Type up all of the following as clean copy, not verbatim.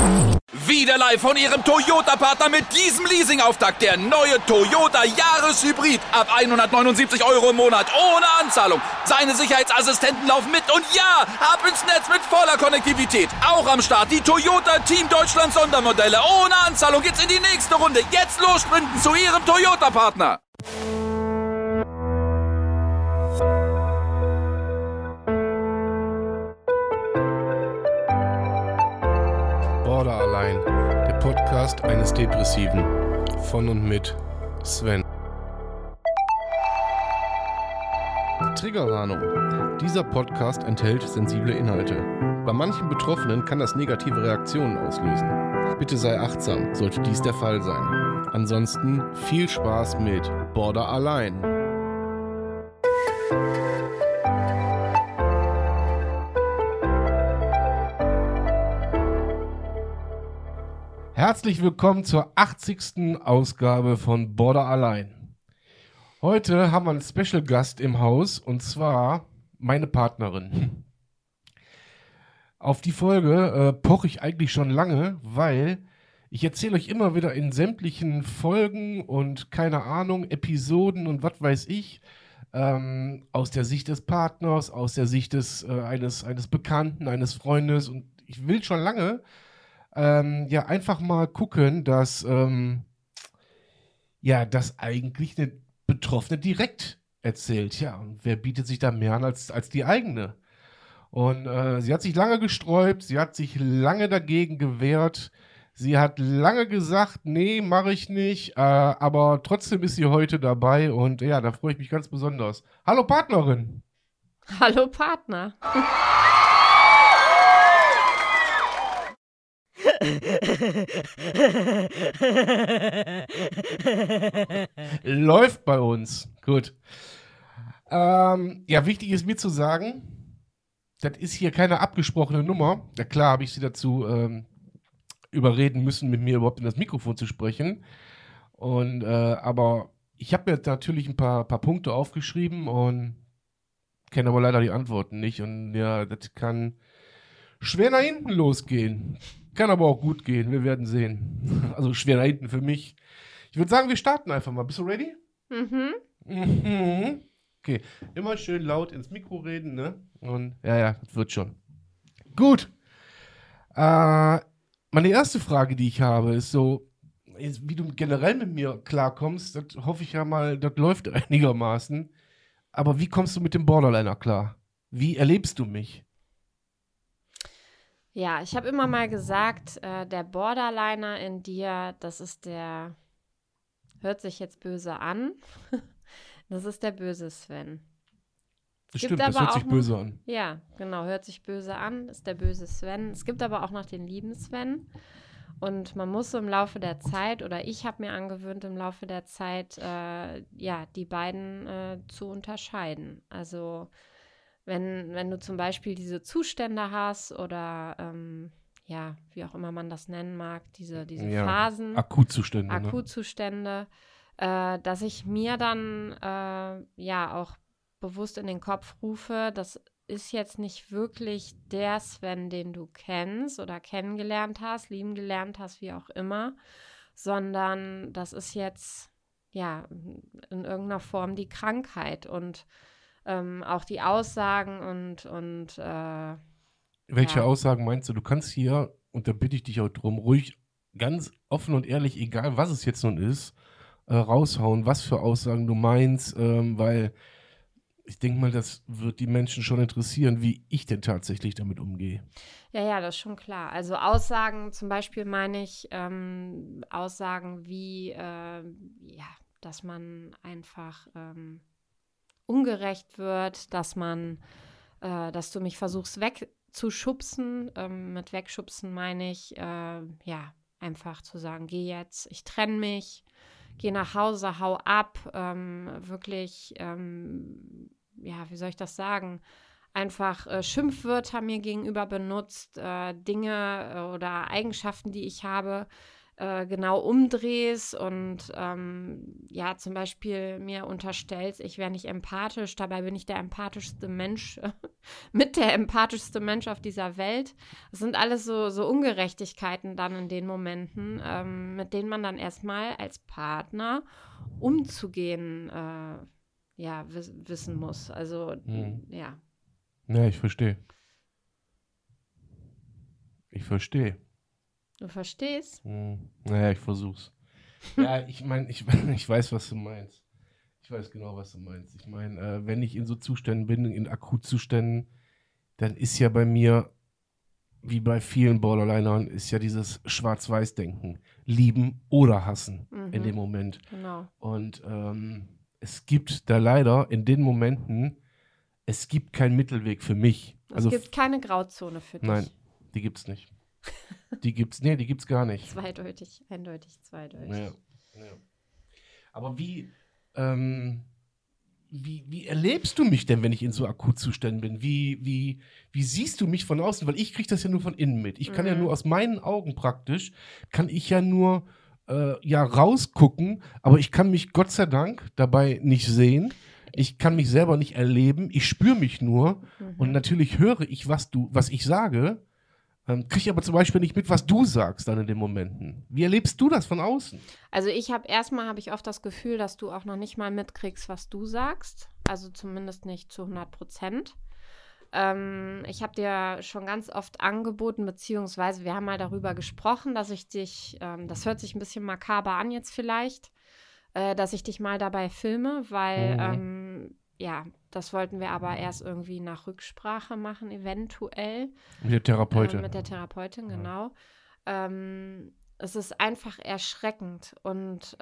Wieder live von Ihrem Toyota-Partner mit diesem Leasing-Auftakt. Der neue Toyota Jahreshybrid. Ab 179 € im Monat. Ohne Anzahlung. Seine Sicherheitsassistenten laufen mit. Und ja, ab ins Netz mit voller Konnektivität. Auch am Start die Toyota Team Deutschland Sondermodelle. Ohne Anzahlung geht's in die nächste Runde. Jetzt los sprinten zu Ihrem Toyota-Partner. Borderline, der Podcast eines Depressiven. Von und mit Sven. Triggerwarnung. Dieser Podcast enthält sensible Inhalte. Bei manchen Betroffenen kann das negative Reaktionen auslösen. Bitte sei achtsam, sollte dies der Fall sein. Ansonsten viel Spaß mit Borderline. Herzlich willkommen zur 80. Ausgabe von Borderline. Heute haben wir einen Special Gast im Haus und zwar meine Partnerin. Auf die Folge poche ich eigentlich schon lange, weil ich erzähle euch immer wieder in sämtlichen Folgen und keine Ahnung, Episoden und was weiß ich, aus der Sicht des Partners, aus der Sicht eines Bekannten, eines Freundes, und ich will schon lange einfach mal gucken, dass das eigentlich eine Betroffene direkt erzählt. Ja, und wer bietet sich da mehr an als die eigene? Und sie hat sich lange gesträubt, sie hat sich lange dagegen gewehrt, sie hat lange gesagt, nee, mache ich nicht, aber trotzdem ist sie heute dabei und ja, da freue ich mich ganz besonders. Hallo Partnerin! Hallo Partner! Läuft bei uns. Gut. Wichtig ist mir zu sagen, das ist hier keine abgesprochene Nummer. Ja klar, habe ich sie dazu überreden müssen, mit mir überhaupt in das Mikrofon zu sprechen. Und aber ich habe mir natürlich ein paar Punkte aufgeschrieben und kenne aber leider die Antworten nicht. Und ja, das kann schwer nach hinten losgehen. Kann aber auch gut gehen, wir werden sehen. Also schwer nach hinten für mich. Ich würde sagen, wir starten einfach mal. Bist du ready? Mhm. Okay, immer schön laut ins Mikro reden, ne? Und ja, das wird schon. Gut. Meine erste Frage, die ich habe, ist so, wie du generell mit mir klarkommst, das hoffe ich ja mal, das läuft einigermaßen. Aber wie kommst du mit dem Borderliner klar? Wie erlebst du mich? Ja, ich habe immer mal gesagt, der Borderliner in dir, das ist der, hört sich jetzt böse an, das ist der böse Sven. Das stimmt, das hört sich böse an. Ja, genau, hört sich böse an, ist der böse Sven. Es gibt aber auch noch den lieben Sven. Und man muss so im Laufe der Zeit, oder ich habe mir angewöhnt, im Laufe der Zeit, die beiden zu unterscheiden. Also wenn du zum Beispiel diese Zustände hast oder wie auch immer man das nennen mag, diese Phasen. Akutzustände, dass ich mir dann auch bewusst in den Kopf rufe, das ist jetzt nicht wirklich der Sven, den du kennst oder kennengelernt hast, lieben gelernt hast, wie auch immer, sondern das ist jetzt in irgendeiner Form die Krankheit und auch die Aussagen und Welche Aussagen meinst du? Du kannst hier, und da bitte ich dich auch drum, ruhig ganz offen und ehrlich, egal was es jetzt nun ist, raushauen, was für Aussagen du meinst, weil ich denke mal, das wird die Menschen schon interessieren, wie ich denn tatsächlich damit umgehe. Ja, das ist schon klar. Also Aussagen, zum Beispiel meine ich Aussagen wie, dass man einfach ungerecht wird, dass du mich versuchst wegzuschubsen. Mit wegschubsen meine ich, einfach zu sagen, geh jetzt, ich trenne mich, geh nach Hause, hau ab, wirklich, wie soll ich das sagen? Einfach Schimpfwörter mir gegenüber benutzt, Dinge oder Eigenschaften, die ich habe, genau umdrehst und ja, zum Beispiel mir unterstellst, ich wäre nicht empathisch, dabei bin ich der empathischste Mensch, mit der empathischste Mensch auf dieser Welt. Das sind alles so Ungerechtigkeiten dann in den Momenten, mit denen man dann erstmal als Partner umzugehen ja, wissen muss. Also, ja. Ja, ich verstehe. Du verstehst? Naja, ich versuch's. Ja, ich meine, ich weiß, was du meinst. Ich weiß genau, was du meinst. Ich meine, wenn ich in so Zuständen bin, in Akutzuständen, dann ist ja bei mir, wie bei vielen Borderlinern, ist ja dieses Schwarz-Weiß-Denken. Lieben oder hassen in dem Moment. Genau. Und es gibt da leider in den Momenten, es gibt keinen Mittelweg für mich. Es gibt keine Grauzone für dich. Nein, die gibt's nicht. Die gibt's gar nicht. Zweideutig, eindeutig, zweideutig. Ja. Aber wie erlebst du mich denn, wenn ich in so Akutzuständen bin? Wie siehst du mich von außen? Weil ich kriege das ja nur von innen mit. Ich kann ja nur aus meinen Augen praktisch, kann ich ja nur rausgucken, aber ich kann mich Gott sei Dank dabei nicht sehen. Ich kann mich selber nicht erleben. Ich spüre mich nur. Und natürlich höre ich, was ich sage. Kriege aber zum Beispiel nicht mit, was du sagst dann in den Momenten. Wie erlebst du das von außen? Also erstmal habe ich oft das Gefühl, dass du auch noch nicht mal mitkriegst, was du sagst. Also zumindest nicht zu 100%. Ich habe dir schon ganz oft angeboten, beziehungsweise wir haben mal darüber gesprochen, dass ich dich, das hört sich ein bisschen makaber an jetzt vielleicht, dass ich dich mal dabei filme, weil ja, das wollten wir aber erst irgendwie nach Rücksprache machen, eventuell. Mit der Therapeutin. Mit der Therapeutin, genau. Es ist einfach erschreckend und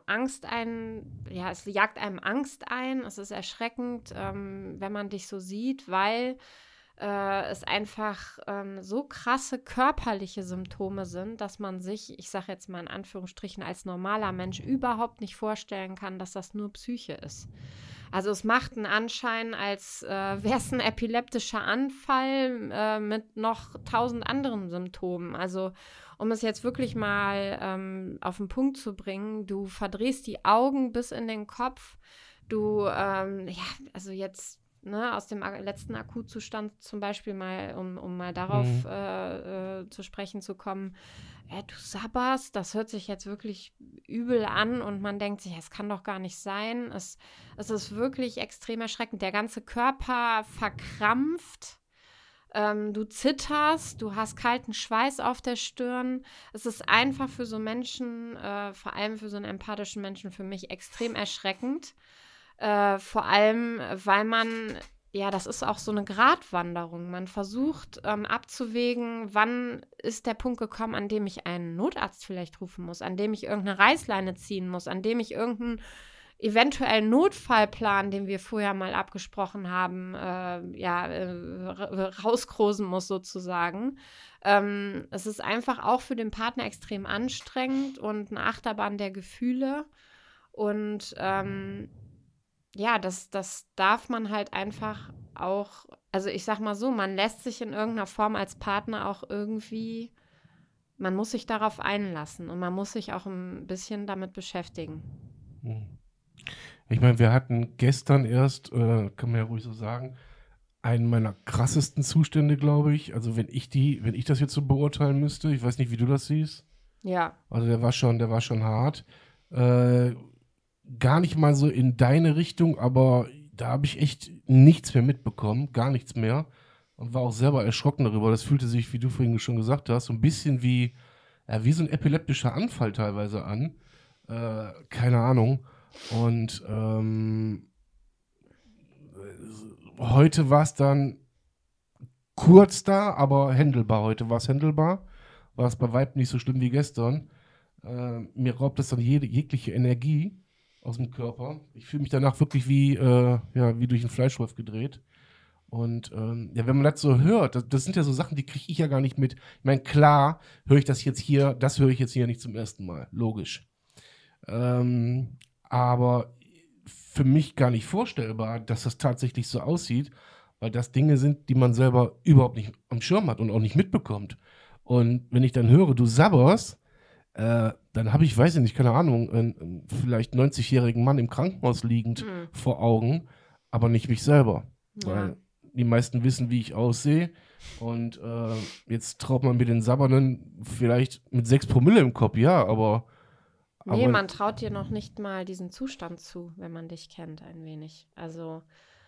es jagt einem Angst ein. Es ist erschreckend, wenn man dich so sieht, weil es einfach so krasse körperliche Symptome sind, dass man sich, ich sage jetzt mal in Anführungsstrichen, als normaler Mensch überhaupt nicht vorstellen kann, dass das nur Psyche ist. Also es macht einen Anschein, als wäre es ein epileptischer Anfall mit noch 1000 anderen Symptomen. Also um es jetzt wirklich mal auf den Punkt zu bringen, du verdrehst die Augen bis in den Kopf. Du, also jetzt aus dem letzten Akutzustand zum Beispiel mal, um mal darauf zu sprechen zu kommen, du sabberst, das hört sich jetzt wirklich übel an und man denkt sich, es kann doch gar nicht sein. Es ist wirklich extrem erschreckend. Der ganze Körper verkrampft, du zitterst, du hast kalten Schweiß auf der Stirn. Es ist einfach für so Menschen, vor allem für so einen empathischen Menschen, für mich extrem erschreckend. Vor allem, weil das ist auch so eine Gratwanderung. Man versucht abzuwägen, wann ist der Punkt gekommen, an dem ich einen Notarzt vielleicht rufen muss, an dem ich irgendeine Reißleine ziehen muss, an dem ich irgendeinen eventuellen Notfallplan, den wir vorher mal abgesprochen haben, rauskrosen muss sozusagen. Es ist einfach auch für den Partner extrem anstrengend und eine Achterbahn der Gefühle. Und das darf man halt einfach auch, also ich sag mal so, man lässt sich in irgendeiner Form als Partner auch irgendwie, man muss sich darauf einlassen und man muss sich auch ein bisschen damit beschäftigen. Ich meine, wir hatten gestern erst, kann man ja ruhig so sagen, einen meiner krassesten Zustände, glaube ich. Also wenn ich das jetzt so beurteilen müsste, ich weiß nicht, wie du das siehst. Ja. Also der war schon hart. Gar nicht mal so in deine Richtung, aber da habe ich echt nichts mehr mitbekommen, gar nichts mehr und war auch selber erschrocken darüber. Das fühlte sich, wie du vorhin schon gesagt hast, so ein bisschen wie so ein epileptischer Anfall teilweise an. Keine Ahnung. Und heute war es dann kurz da, aber händelbar. Heute war es händelbar. War es bei weitem nicht so schlimm wie gestern. Mir raubt das dann jegliche Energie aus dem Körper. Ich fühle mich danach wirklich wie durch einen Fleischwolf gedreht. Und wenn man das so hört, das sind ja so Sachen, die kriege ich ja gar nicht mit. Ich meine, klar höre ich das höre ich jetzt hier nicht zum ersten Mal. Logisch. Aber für mich gar nicht vorstellbar, dass das tatsächlich so aussieht, weil das Dinge sind, die man selber überhaupt nicht am Schirm hat und auch nicht mitbekommt. Und wenn ich dann höre, du sabberst, dann habe ich, weiß ich nicht, keine Ahnung, einen vielleicht 90-jährigen Mann im Krankenhaus liegend vor Augen, aber nicht mich selber. Ja. Weil die meisten wissen, wie ich aussehe. Und jetzt traut man mir den Sabbernen vielleicht mit 6 Promille im Kopf, ja, aber Nee, man traut dir noch nicht mal diesen Zustand zu, wenn man dich kennt, ein wenig. Also,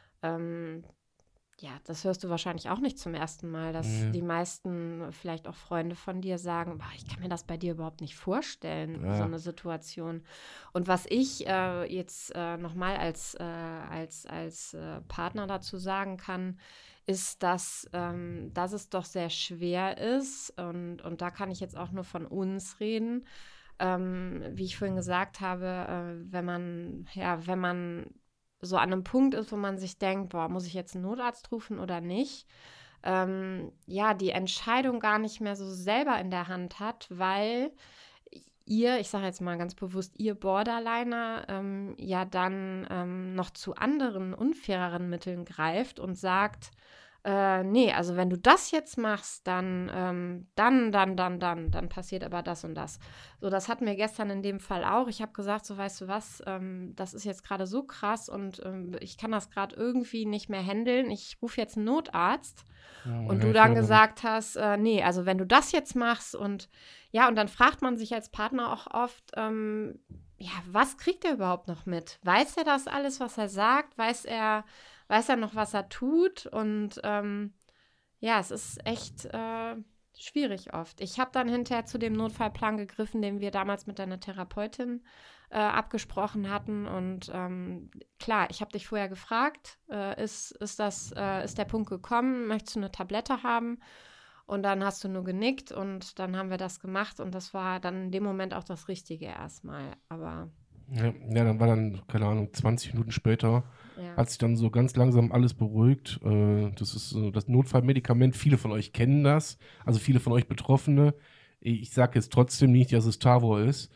ja, das hörst du wahrscheinlich auch nicht zum ersten Mal, dass die meisten, vielleicht auch Freunde von dir sagen, boah, ich kann mir das bei dir überhaupt nicht vorstellen, so eine Situation. Und was ich jetzt nochmal als Partner dazu sagen kann, ist, dass es doch sehr schwer ist und da kann ich jetzt auch nur von uns reden, wie ich vorhin gesagt habe, wenn man so an einem Punkt ist, wo man sich denkt, boah, muss ich jetzt einen Notarzt rufen oder nicht? Die Entscheidung gar nicht mehr so selber in der Hand hat, weil ich sage jetzt mal ganz bewusst, ihr Borderliner dann noch zu anderen, unfaireren Mitteln greift und sagt, nee, also wenn du das jetzt machst, dann passiert aber das und das. So, das hatten wir gestern in dem Fall auch. Ich habe gesagt, so, weißt du was, das ist jetzt gerade so krass und ich kann das gerade irgendwie nicht mehr handeln. Ich rufe jetzt einen Notarzt. Und du dann gesagt hast, nee, also wenn du das jetzt machst und dann fragt man sich als Partner auch oft, was kriegt er überhaupt noch mit? Weiß er das alles, was er sagt? Weiß er noch, was er tut? Und es ist echt schwierig oft. Ich habe dann hinterher zu dem Notfallplan gegriffen, den wir damals mit deiner Therapeutin abgesprochen hatten. Und klar, ich habe dich vorher gefragt, ist der Punkt gekommen? Möchtest du eine Tablette haben? Und dann hast du nur genickt und dann haben wir das gemacht und das war dann in dem Moment auch das Richtige erstmal. Aber dann war dann, keine Ahnung, 20 Minuten später hat sich dann so ganz langsam alles beruhigt. Das ist so das Notfallmedikament. Viele von euch kennen das, also viele von euch Betroffene. Ich sage jetzt trotzdem nicht, dass es Tavor ist.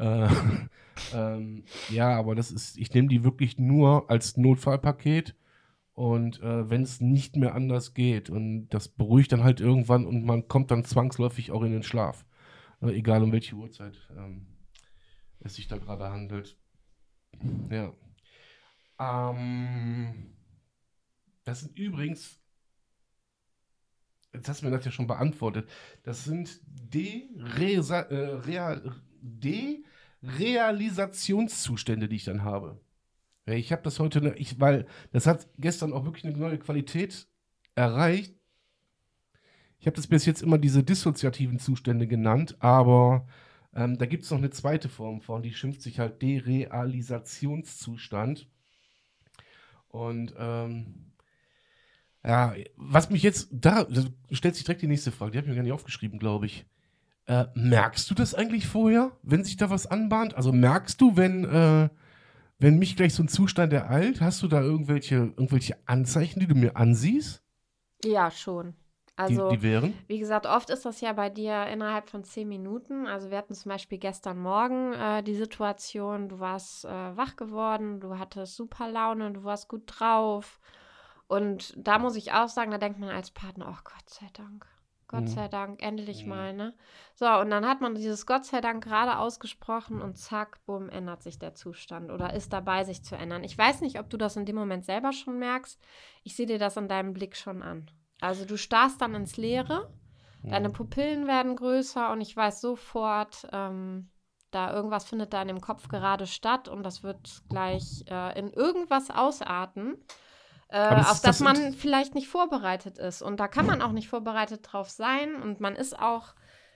Aber das ist, ich nehme die wirklich nur als Notfallpaket und wenn es nicht mehr anders geht und das beruhigt dann halt irgendwann und man kommt dann zwangsläufig auch in den Schlaf. Egal um welche Uhrzeit es sich da gerade handelt. Ja. Das sind übrigens, jetzt hast du mir das ja schon beantwortet, das sind Derealisationszustände, die ich dann habe. Ich habe das heute, weil das hat gestern auch wirklich eine neue Qualität erreicht. Ich habe das bis jetzt immer diese dissoziativen Zustände genannt, aber da gibt es noch eine zweite Form von, die schimpft sich halt Derealisationszustand. Und was mich jetzt, da stellt sich direkt die nächste Frage, die habe ich mir gar nicht aufgeschrieben, glaube ich. Merkst du das eigentlich vorher, wenn sich da was anbahnt? Also merkst du, wenn mich gleich so ein Zustand ereilt, hast du da irgendwelche Anzeichen, die du mir ansiehst? Ja, schon. Also, die wären? Wie gesagt, oft ist das ja bei dir innerhalb von 10 Minuten. Also wir hatten zum Beispiel gestern Morgen die Situation, du warst wach geworden, du hattest super Laune, du warst gut drauf. Und da muss ich auch sagen, da denkt man als Partner, oh Gott sei Dank. Gott sei Dank, endlich mal, ne? So, und dann hat man dieses Gott sei Dank gerade ausgesprochen und zack, bumm, ändert sich der Zustand oder ist dabei, sich zu ändern. Ich weiß nicht, ob du das in dem Moment selber schon merkst. Ich sehe dir das an deinem Blick schon an. Also du starrst dann ins Leere, deine Pupillen werden größer und ich weiß sofort, da irgendwas findet da in dem Kopf gerade statt und das wird gleich in irgendwas ausarten, auf das man vielleicht nicht vorbereitet ist. Und da kann man auch nicht vorbereitet drauf sein und man ist auch,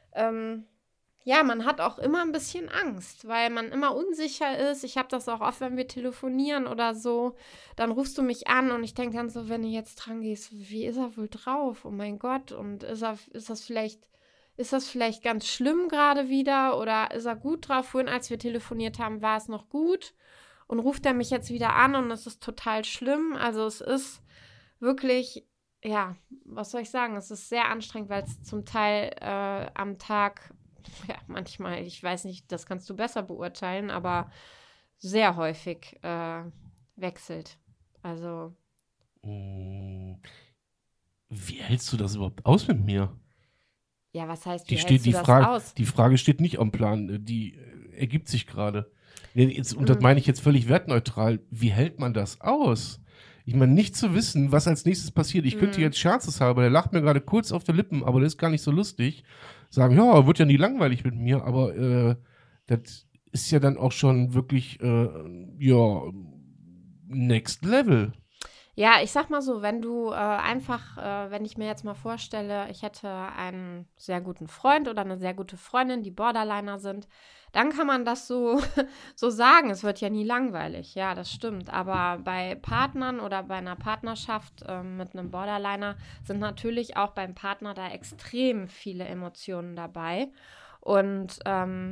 man hat auch immer ein bisschen Angst, weil man immer unsicher ist. Ich habe das auch oft, wenn wir telefonieren oder so, dann rufst du mich an und ich denke dann so, wenn du jetzt dran gehst, wie ist er wohl drauf? Oh mein Gott, und ist das vielleicht ganz schlimm gerade wieder oder ist er gut drauf? Vorhin, als wir telefoniert haben, war es noch gut und ruft er mich jetzt wieder an und es ist total schlimm. Also es ist wirklich, was soll ich sagen, es ist sehr anstrengend, weil es zum Teil am Tag manchmal, ich weiß nicht, das kannst du besser beurteilen, aber sehr häufig wechselt. Also. Wie hältst du das überhaupt aus mit mir? Ja, was heißt, Die wie steht, hältst die du das Frage, aus? die Frage steht nicht am Plan, die ergibt sich gerade. Und das Mhm. meine ich jetzt völlig wertneutral. Wie hält man das aus? Ich meine, nicht zu wissen, was als nächstes passiert. Ich könnte jetzt scherzeshalber, der lacht mir gerade kurz auf die Lippen, aber das ist gar nicht so lustig, sagen, ja, wird ja nie langweilig mit mir, aber das ist ja dann auch schon wirklich, ja, next level. Ja, ich sag mal so, wenn du wenn ich mir jetzt mal vorstelle, ich hätte einen sehr guten Freund oder eine sehr gute Freundin, die Borderliner sind, dann kann man das so, so sagen. Es wird ja nie langweilig. Ja, das stimmt. Aber bei Partnern oder bei einer Partnerschaft mit einem Borderliner sind natürlich auch beim Partner da extrem viele Emotionen dabei. Und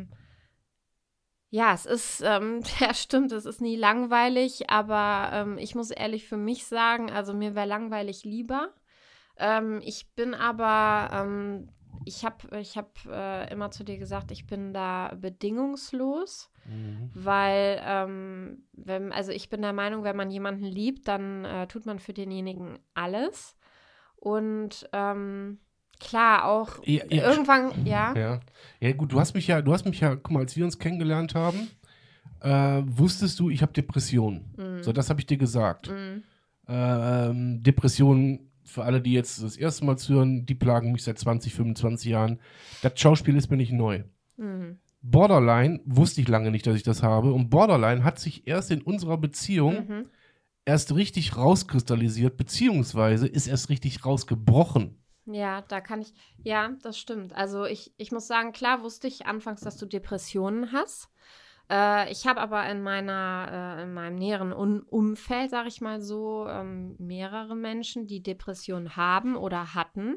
ja, es ist, ja stimmt, es ist nie langweilig, aber ich muss ehrlich für mich sagen, also mir wäre langweilig lieber. Ich bin aber, ich hab immer zu dir gesagt, ich bin da bedingungslos, weil, also ich bin der Meinung, wenn man jemanden liebt, dann tut man für denjenigen alles. Und klar, auch Ja, irgendwann, ja. Ja, gut, du hast mich ja, guck mal, als wir uns kennengelernt haben, wusstest du, ich habe Depressionen. So, das habe ich dir gesagt. Depressionen, für alle, die jetzt das erste Mal zuhören, die plagen mich seit 20, 25 Jahren. Das Schauspiel ist mir nicht neu. Borderline wusste ich lange nicht, dass ich das habe. Und Borderline hat sich erst in unserer Beziehung erst richtig rauskristallisiert, beziehungsweise ist erst richtig rausgebrochen. Ja, ja, das stimmt. Also ich muss sagen, klar wusste ich anfangs, dass du Depressionen hast. Ich habe aber in meinem näheren Umfeld, sage ich mal so, mehrere Menschen, die Depressionen haben oder hatten.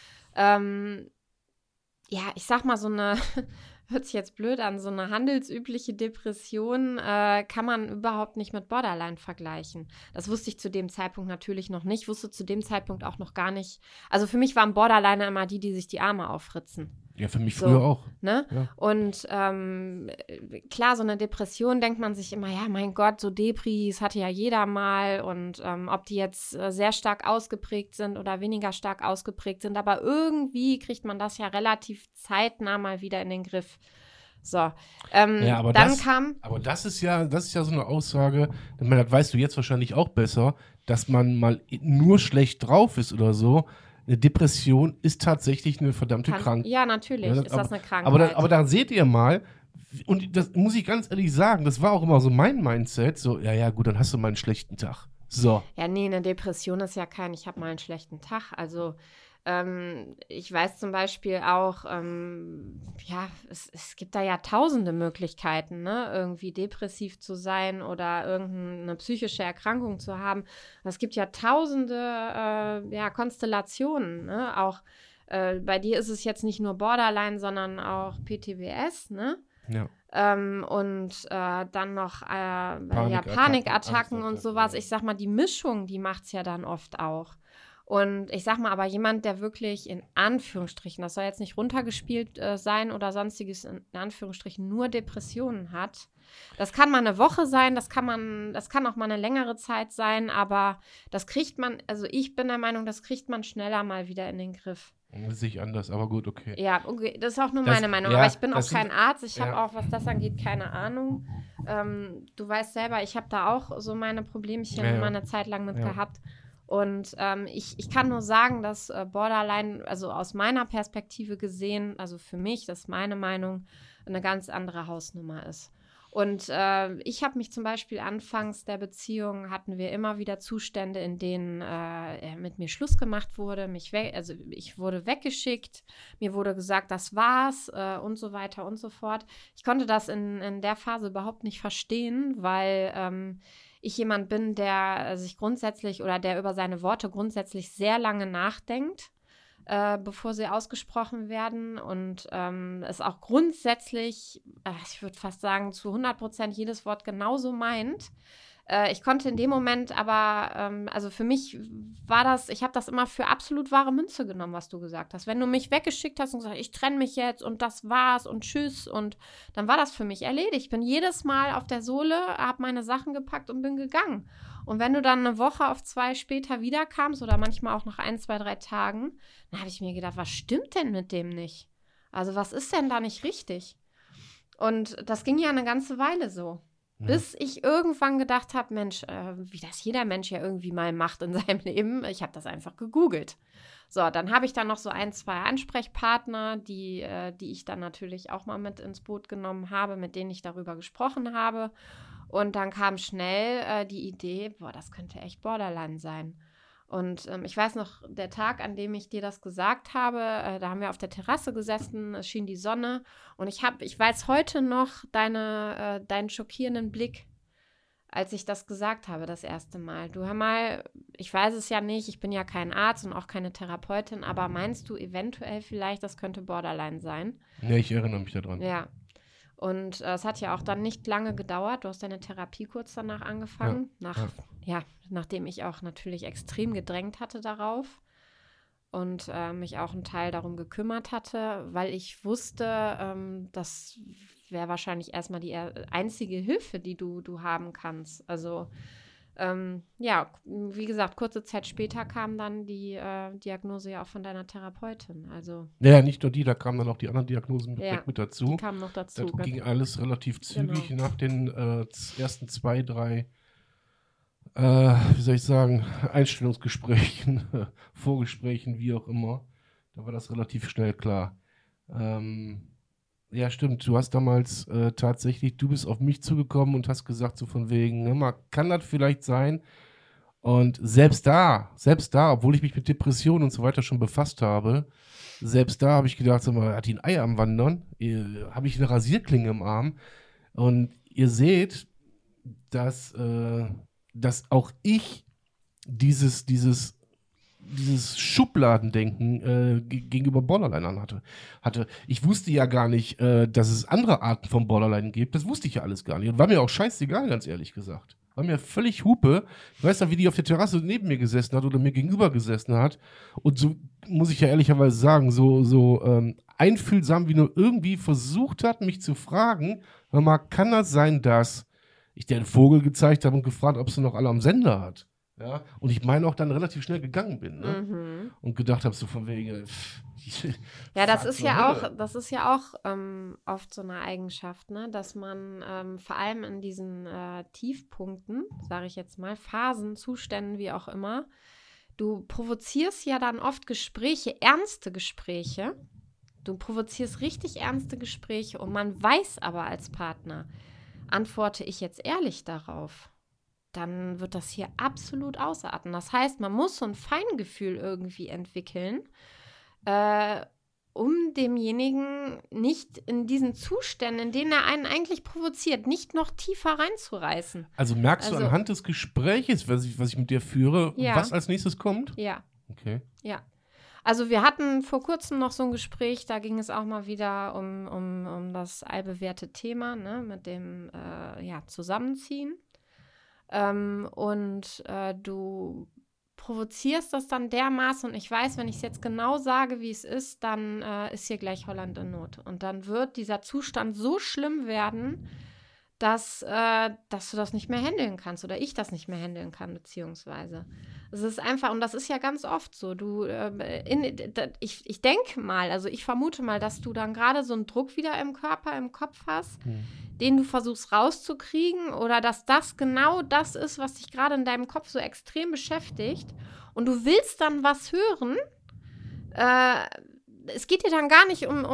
Ja, ich sag mal, so eine, hört sich jetzt blöd an, so eine handelsübliche Depression kann man überhaupt nicht mit Borderline vergleichen. Das wusste ich zu dem Zeitpunkt natürlich noch nicht, wusste zu dem Zeitpunkt auch noch gar nicht. Also für mich waren Borderliner immer die sich die Arme aufritzen. Ja, für mich So, früher auch. Ne? Ja. Und klar, so eine Depression denkt man sich immer, ja, mein Gott, so Depris hatte ja jeder mal und ob die jetzt sehr stark ausgeprägt sind oder weniger stark ausgeprägt sind, aber irgendwie kriegt man das ja relativ zeitnah mal wieder in den Griff. So, Ja, aber dann aber das ist ja so eine Aussage, ich meine, das weißt du jetzt wahrscheinlich auch besser, dass man mal nur schlecht drauf ist oder so. Eine Depression ist tatsächlich eine verdammte Krankheit. Ja, natürlich ist das eine Krankheit. Aber da seht ihr mal, und das muss ich ganz ehrlich sagen, das war auch immer so mein Mindset, so, ja, gut, dann hast du mal einen schlechten Tag. So. Ja, nee, eine Depression ist ja ich habe mal einen schlechten Tag. Also ich weiß zum Beispiel auch, ja, es gibt da ja tausende Möglichkeiten, ne, irgendwie depressiv zu sein oder irgendeine psychische Erkrankung zu haben. Es gibt ja tausende ja, Konstellationen, ne, auch bei dir ist es jetzt nicht nur Borderline, sondern auch PTBS, ne? Ja. Und dann noch Panikattacken und sowas. Ich sag mal, die Mischung, die macht's ja dann oft auch. Und ich sag mal, aber jemand, der wirklich in Anführungsstrichen, das soll jetzt nicht runtergespielt sein oder sonstiges, in Anführungsstrichen nur Depressionen hat, das kann mal eine Woche sein, das kann auch mal eine längere Zeit sein, aber das kriegt man, also ich bin der Meinung, das kriegt man schneller mal wieder in den Griff. Das sehe ich anders, aber gut, okay. Ja, okay, das ist auch nur meine Meinung, aber ich bin auch kein Arzt, ich habe auch, was das angeht, keine Ahnung. Du weißt selber, ich habe da auch so meine Problemchen mal eine Zeit lang mit gehabt. Und ich kann nur sagen, dass Borderline, also aus meiner Perspektive gesehen, also für mich, das ist meine Meinung, eine ganz andere Hausnummer ist. Und ich habe mich zum Beispiel anfangs der Beziehung, hatten wir immer wieder Zustände, in denen mit mir Schluss gemacht wurde, ich wurde weggeschickt, mir wurde gesagt, das war's und so weiter und so fort. Ich konnte das in der Phase überhaupt nicht verstehen, weil ich jemand bin, der sich grundsätzlich oder der über seine Worte grundsätzlich sehr lange nachdenkt, bevor sie ausgesprochen werden und es auch grundsätzlich, ich würde fast sagen, zu 100% jedes Wort genauso meint. Ich konnte in dem Moment aber, also für mich war das, ich habe das immer für absolut wahre Münze genommen, was du gesagt hast. Wenn du mich weggeschickt hast und gesagt, ich trenne mich jetzt und das war's und tschüss, und dann war das für mich erledigt. Ich bin jedes Mal auf der Sohle, habe meine Sachen gepackt und bin gegangen. Und wenn du dann eine Woche auf 2 später wiederkamst oder manchmal auch nach 1, 2, 3 Tagen, dann habe ich mir gedacht, was stimmt denn mit dem nicht? Also was ist denn da nicht richtig? Und das ging ja eine ganze Weile so. Bis ich irgendwann gedacht habe, Mensch, wie das jeder Mensch ja irgendwie mal macht in seinem Leben. Ich habe das einfach gegoogelt. So, dann habe ich dann noch so 1, 2 Ansprechpartner, die ich dann natürlich auch mal mit ins Boot genommen habe, mit denen ich darüber gesprochen habe. Und dann kam schnell die Idee, boah, das könnte echt Borderline sein. Und ich weiß noch, der Tag, an dem ich dir das gesagt habe, da haben wir auf der Terrasse gesessen, es schien die Sonne, und ich weiß heute noch deinen schockierenden Blick, als ich das gesagt habe, das erste Mal. Du, hör mal, ich weiß es ja nicht, ich bin ja kein Arzt und auch keine Therapeutin, aber meinst du eventuell vielleicht, das könnte Borderline sein? Ja, ich erinnere mich daran. Ja. Und es hat ja auch dann nicht lange gedauert. Du hast deine Therapie kurz danach angefangen. Nachdem ich auch natürlich extrem gedrängt hatte darauf und mich auch einen Teil darum gekümmert hatte, weil ich wusste, das wäre wahrscheinlich erstmal die einzige Hilfe, die du haben kannst. Also wie gesagt, kurze Zeit später kam dann die Diagnose ja auch von deiner Therapeutin. Also Ja, nicht nur die, da kamen dann auch die anderen Diagnosen direkt mit dazu. Die kamen noch dazu. Das ging alles relativ zügig nach den ersten 2, 3, wie soll ich sagen, Einstellungsgesprächen, Vorgesprächen, wie auch immer. Da war das relativ schnell klar. Ja, stimmt. Du hast damals tatsächlich, du bist auf mich zugekommen und hast gesagt, so von wegen, ne, mal, kann das vielleicht sein? Und selbst da, obwohl ich mich mit Depressionen und so weiter schon befasst habe, selbst da habe ich gedacht, sag mal, hat die ein Ei am Wandern? Habe ich eine Rasierklinge im Arm? Und ihr seht, dass auch ich dieses Schubladendenken gegenüber Borderline hatte. Ich wusste ja gar nicht, dass es andere Arten von Borderline gibt. Das wusste ich ja alles gar nicht. Und war mir auch scheißegal, ganz ehrlich gesagt. War mir völlig Hupe. Ich weiß noch, wie die auf der Terrasse neben mir gesessen hat oder mir gegenüber gesessen hat. Und so muss ich ja ehrlicherweise sagen, so einfühlsam wie nur irgendwie versucht hat, mich zu fragen, hör mal, kann das sein, dass ich dir einen Vogel gezeigt habe und gefragt, ob sie noch alle am Sender hat? Ja, und ich meine auch dann relativ schnell gegangen bin, ne? Und gedacht habe, so von wegen. Ja, das ist ja auch oft so eine Eigenschaft, ne? Dass man vor allem in diesen Tiefpunkten, sage ich jetzt mal, Phasen, Zuständen, wie auch immer, du provozierst ja dann oft Gespräche, ernste Gespräche. Du provozierst richtig ernste Gespräche und man weiß aber als Partner, antworte ich jetzt ehrlich darauf, dann wird das hier absolut ausarten. Das heißt, man muss so ein Feingefühl irgendwie entwickeln, um demjenigen nicht in diesen Zuständen, in denen er einen eigentlich provoziert, nicht noch tiefer reinzureißen. Also merkst du anhand des Gespräches, was ich mit dir führe, Ja. was als nächstes kommt? Ja. Okay. Ja. Also wir hatten vor kurzem noch so ein Gespräch, da ging es auch mal wieder um das allbewährte Thema, ne, mit dem Zusammenziehen. Du provozierst das dann dermaßen, und ich weiß, wenn ich es jetzt genau sage, wie es ist, dann ist hier gleich Holland in Not. Und dann wird dieser Zustand so schlimm werden, dass du das nicht mehr handeln kannst oder ich das nicht mehr handeln kann, beziehungsweise. Es ist einfach, und das ist ja ganz oft so, ich denke mal, also ich vermute mal, dass du dann gerade so einen Druck wieder im Körper, im Kopf hast, den du versuchst rauszukriegen, oder dass das genau das ist, was dich gerade in deinem Kopf so extrem beschäftigt, und du willst dann was hören. Es geht dir dann gar nicht um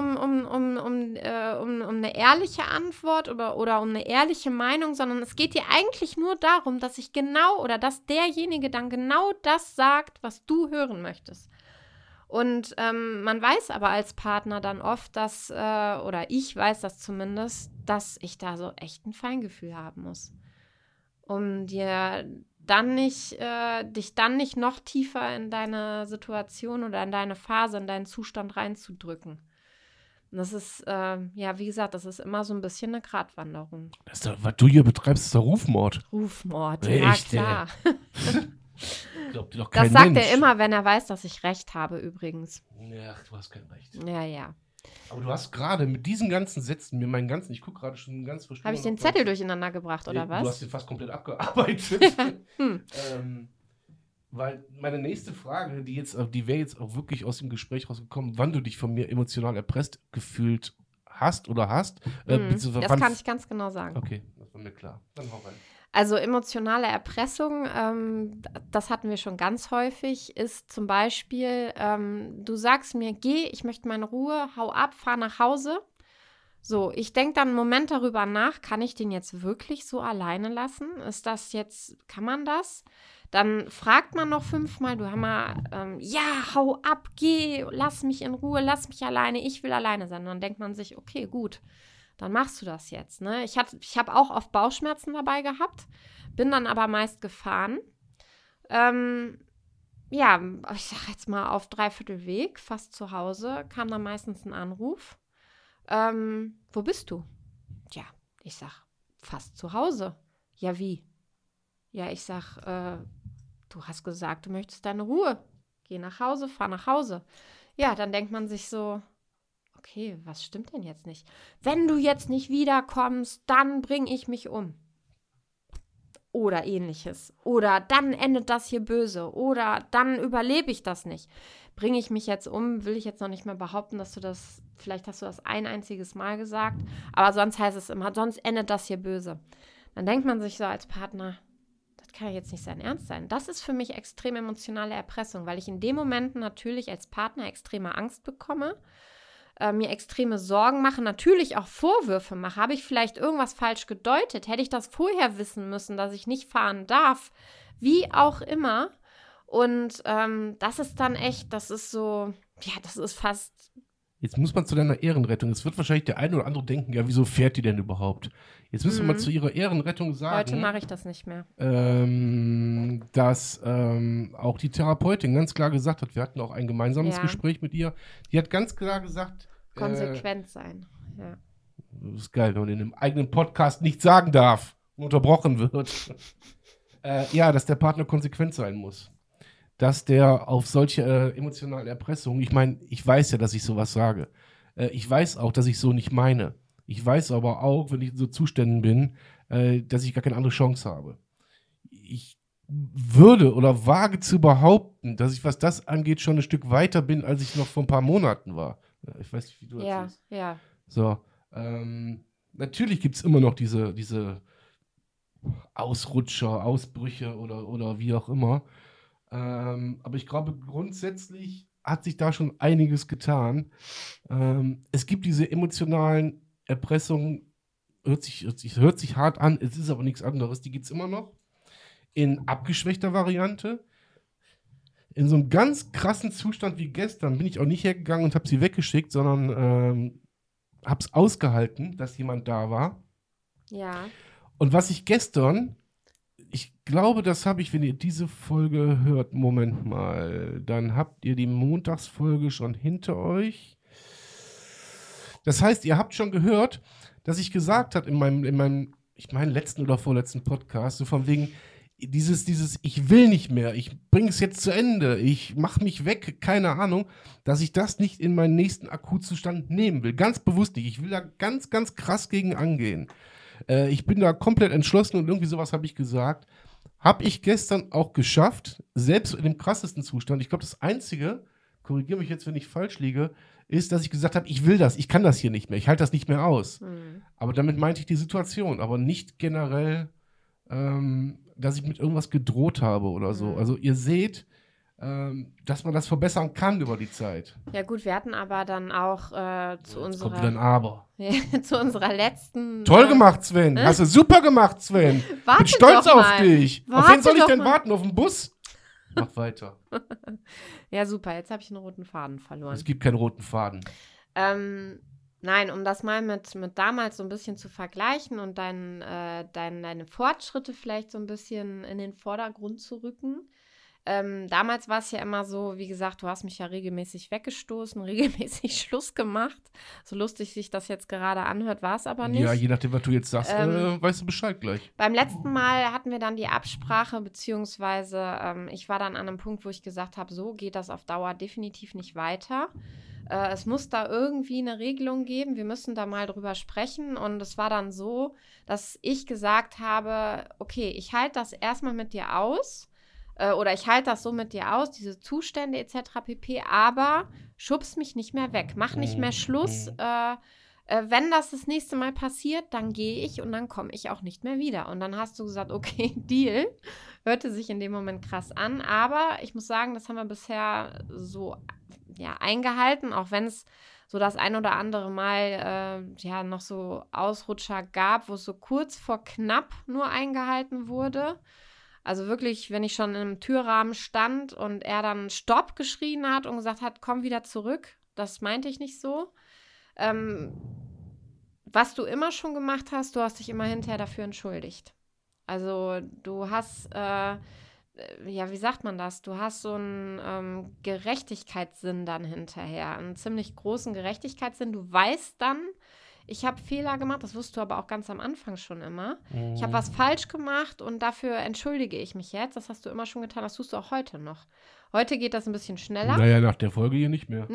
eine ehrliche Antwort oder um eine ehrliche Meinung, sondern es geht dir eigentlich nur darum, dass dass derjenige dann genau das sagt, was du hören möchtest. Und man weiß aber als Partner dann oft, oder ich weiß das zumindest, dass ich da so echt ein Feingefühl haben muss, um dich dann nicht noch tiefer in deine Situation oder in deine Phase, in deinen Zustand reinzudrücken. Und das ist, wie gesagt, das ist immer so ein bisschen eine Gratwanderung. Das ist doch, was du hier betreibst, ist der Rufmord. Rufmord, Echt, ja klar. Glaubt dir doch Das kein sagt Mensch. er immer, wenn er weiß, dass ich Recht habe, übrigens. Ja, du hast kein Recht. Ja. Aber du hast gerade mit diesen ganzen Sätzen, ich gucke gerade schon ganz verstanden. Habe ich den Zettel durcheinander gebracht, oder was? Du hast den fast komplett abgearbeitet. Hm. Weil meine nächste Frage, die wäre jetzt auch wirklich aus dem Gespräch rausgekommen, wann du dich von mir emotional erpresst gefühlt hast. Das kann ich ganz genau sagen. Okay, das war mir klar. Dann hau rein. Also emotionale Erpressung, das hatten wir schon ganz häufig, ist zum Beispiel, du sagst mir, geh, ich möchte meine Ruhe, hau ab, fahr nach Hause. So, ich denke dann einen Moment darüber nach, kann ich den jetzt wirklich so alleine lassen? Kann man das? Dann fragt man noch 5-mal, du Hammer, hau ab, geh, lass mich in Ruhe, lass mich alleine, ich will alleine sein. Und dann denkt man sich, okay, gut, dann machst du das jetzt. Ne? Ich habe auch oft Bauchschmerzen dabei gehabt, bin dann aber meist gefahren. Ich sag jetzt mal auf 3/4 Weg, fast zu Hause, kam dann meistens ein Anruf. Wo bist du? Ja, ich sag, fast zu Hause. Ja, wie? Ja, ich sag, du hast gesagt, du möchtest deine Ruhe. Geh nach Hause, fahr nach Hause. Ja, dann denkt man sich so, okay, was stimmt denn jetzt nicht? Wenn du jetzt nicht wiederkommst, dann bringe ich mich um. Oder ähnliches. Oder dann endet das hier böse. Oder dann überlebe ich das nicht. Bringe ich mich jetzt um, will ich jetzt noch nicht mehr behaupten, vielleicht hast du das ein einziges Mal gesagt, aber sonst heißt es immer, sonst endet das hier böse. Dann denkt man sich so als Partner, das kann ja jetzt nicht sein Ernst sein. Das ist für mich extrem emotionale Erpressung, weil ich in dem Moment natürlich als Partner extreme Angst bekomme, mir extreme Sorgen mache, natürlich auch Vorwürfe mache. Habe ich vielleicht irgendwas falsch gedeutet? Hätte ich das vorher wissen müssen, dass ich nicht fahren darf? Wie auch immer. Und das ist dann echt, das ist so, ja, das ist fast... Jetzt muss man zu deiner Ehrenrettung, es wird wahrscheinlich der eine oder andere denken, ja, wieso fährt die denn überhaupt? Jetzt müssen wir mal zu ihrer Ehrenrettung sagen. Heute mache ich das nicht mehr. Dass auch die Therapeutin ganz klar gesagt hat, wir hatten auch ein gemeinsames Gespräch mit ihr, die hat ganz klar gesagt, konsequent sein, ja. Das ist geil, wenn man in einem eigenen Podcast nicht sagen darf und unterbrochen wird. Dass der Partner konsequent sein muss. Dass der auf solche emotionalen Erpressungen, ich meine, ich weiß ja, dass ich sowas sage. Ich weiß auch, dass ich so nicht meine. Ich weiß aber auch, wenn ich in so Zuständen bin, dass ich gar keine andere Chance habe. Ich würde oder wage zu behaupten, dass ich, was das angeht, schon ein Stück weiter bin, als ich noch vor ein paar Monaten war. Ich weiß nicht, wie du das siehst. Ja. So, natürlich gibt es immer noch diese Ausrutscher, Ausbrüche oder wie auch immer. Aber ich glaube, grundsätzlich hat sich da schon einiges getan. Es gibt diese emotionalen Erpressungen, hört sich hart an, es ist aber nichts anderes, die gibt es immer noch. In abgeschwächter Variante. In so einem ganz krassen Zustand wie gestern bin ich auch nicht hergegangen und habe sie weggeschickt, sondern habe es ausgehalten, dass jemand da war. Ja. Und was ich gestern, ich glaube, das habe ich, wenn ihr diese Folge hört, Moment mal, dann habt ihr die Montagsfolge schon hinter euch. Das heißt, ihr habt schon gehört, dass ich gesagt habe in meinem, ich meine, letzten oder vorletzten Podcast, so von wegen, dieses, ich will nicht mehr, ich bringe es jetzt zu Ende, ich mache mich weg, keine Ahnung, dass ich das nicht in meinen nächsten Akutzustand nehmen will. Ganz bewusst nicht. Ich will da ganz, ganz krass gegen angehen. Ich bin da komplett entschlossen und irgendwie sowas habe ich gesagt. Habe ich gestern auch geschafft, selbst in dem krassesten Zustand. Ich glaube, das Einzige, korrigiere mich jetzt, wenn ich falsch liege, ist, dass ich gesagt habe, ich will das, ich kann das hier nicht mehr, ich halte das nicht mehr aus. Aber damit meinte ich die Situation, aber nicht generell, dass ich mit irgendwas gedroht habe oder so. Also ihr seht, dass man das verbessern kann über die Zeit. Ja gut, wir hatten aber dann auch Jetzt kommt wieder ein Aber. zu unserer letzten... Toll gemacht, Sven. Hast du super gemacht, Sven. Warte bin stolz doch auf mal. dich. Warte Auf wen soll ich doch denn mal. warten? Auf den Bus? Mach weiter. Ja, super. Jetzt habe ich einen roten Faden verloren. Es gibt keinen roten Faden. Nein, um das mal mit damals so ein bisschen zu vergleichen und deine Fortschritte vielleicht so ein bisschen in den Vordergrund zu rücken. Damals war es ja immer so, wie gesagt, du hast mich ja regelmäßig weggestoßen, regelmäßig Schluss gemacht. So lustig sich das jetzt gerade anhört, war es aber nicht. Ja, je nachdem, was du jetzt sagst, weißt du Bescheid gleich. Beim letzten Mal hatten wir dann die Absprache, beziehungsweise ich war dann an einem Punkt, wo ich gesagt habe, so geht das auf Dauer definitiv nicht weiter. Es muss da irgendwie eine Regelung geben. Wir müssen da mal drüber sprechen. Und es war dann so, dass ich gesagt habe, okay, ich halte das erstmal mit dir aus. Oder ich halte das so mit dir aus, diese Zustände etc. pp. Aber schubst mich nicht mehr weg. Mach nicht mehr Schluss. Wenn das nächste Mal passiert, dann gehe ich und dann komme ich auch nicht mehr wieder. Und dann hast du gesagt, okay, Deal. Hörte sich in dem Moment krass an. Aber ich muss sagen, das haben wir bisher so eingehalten, auch wenn es so das ein oder andere Mal noch so Ausrutscher gab, wo es so kurz vor knapp nur eingehalten wurde. Also wirklich, wenn ich schon im Türrahmen stand und er dann Stopp geschrien hat und gesagt hat, komm wieder zurück, das meinte ich nicht so. Was du immer schon gemacht hast, du hast dich immer hinterher dafür entschuldigt. Also du hast, wie sagt man das? Du hast so einen Gerechtigkeitssinn dann hinterher, einen ziemlich großen Gerechtigkeitssinn. Du weißt dann, ich habe Fehler gemacht, das wusstest du aber auch ganz am Anfang schon immer. Ich habe was falsch gemacht und dafür entschuldige ich mich jetzt. Das hast du immer schon getan, das tust du auch heute noch. Heute geht das ein bisschen schneller. Naja, nach der Folge hier nicht mehr.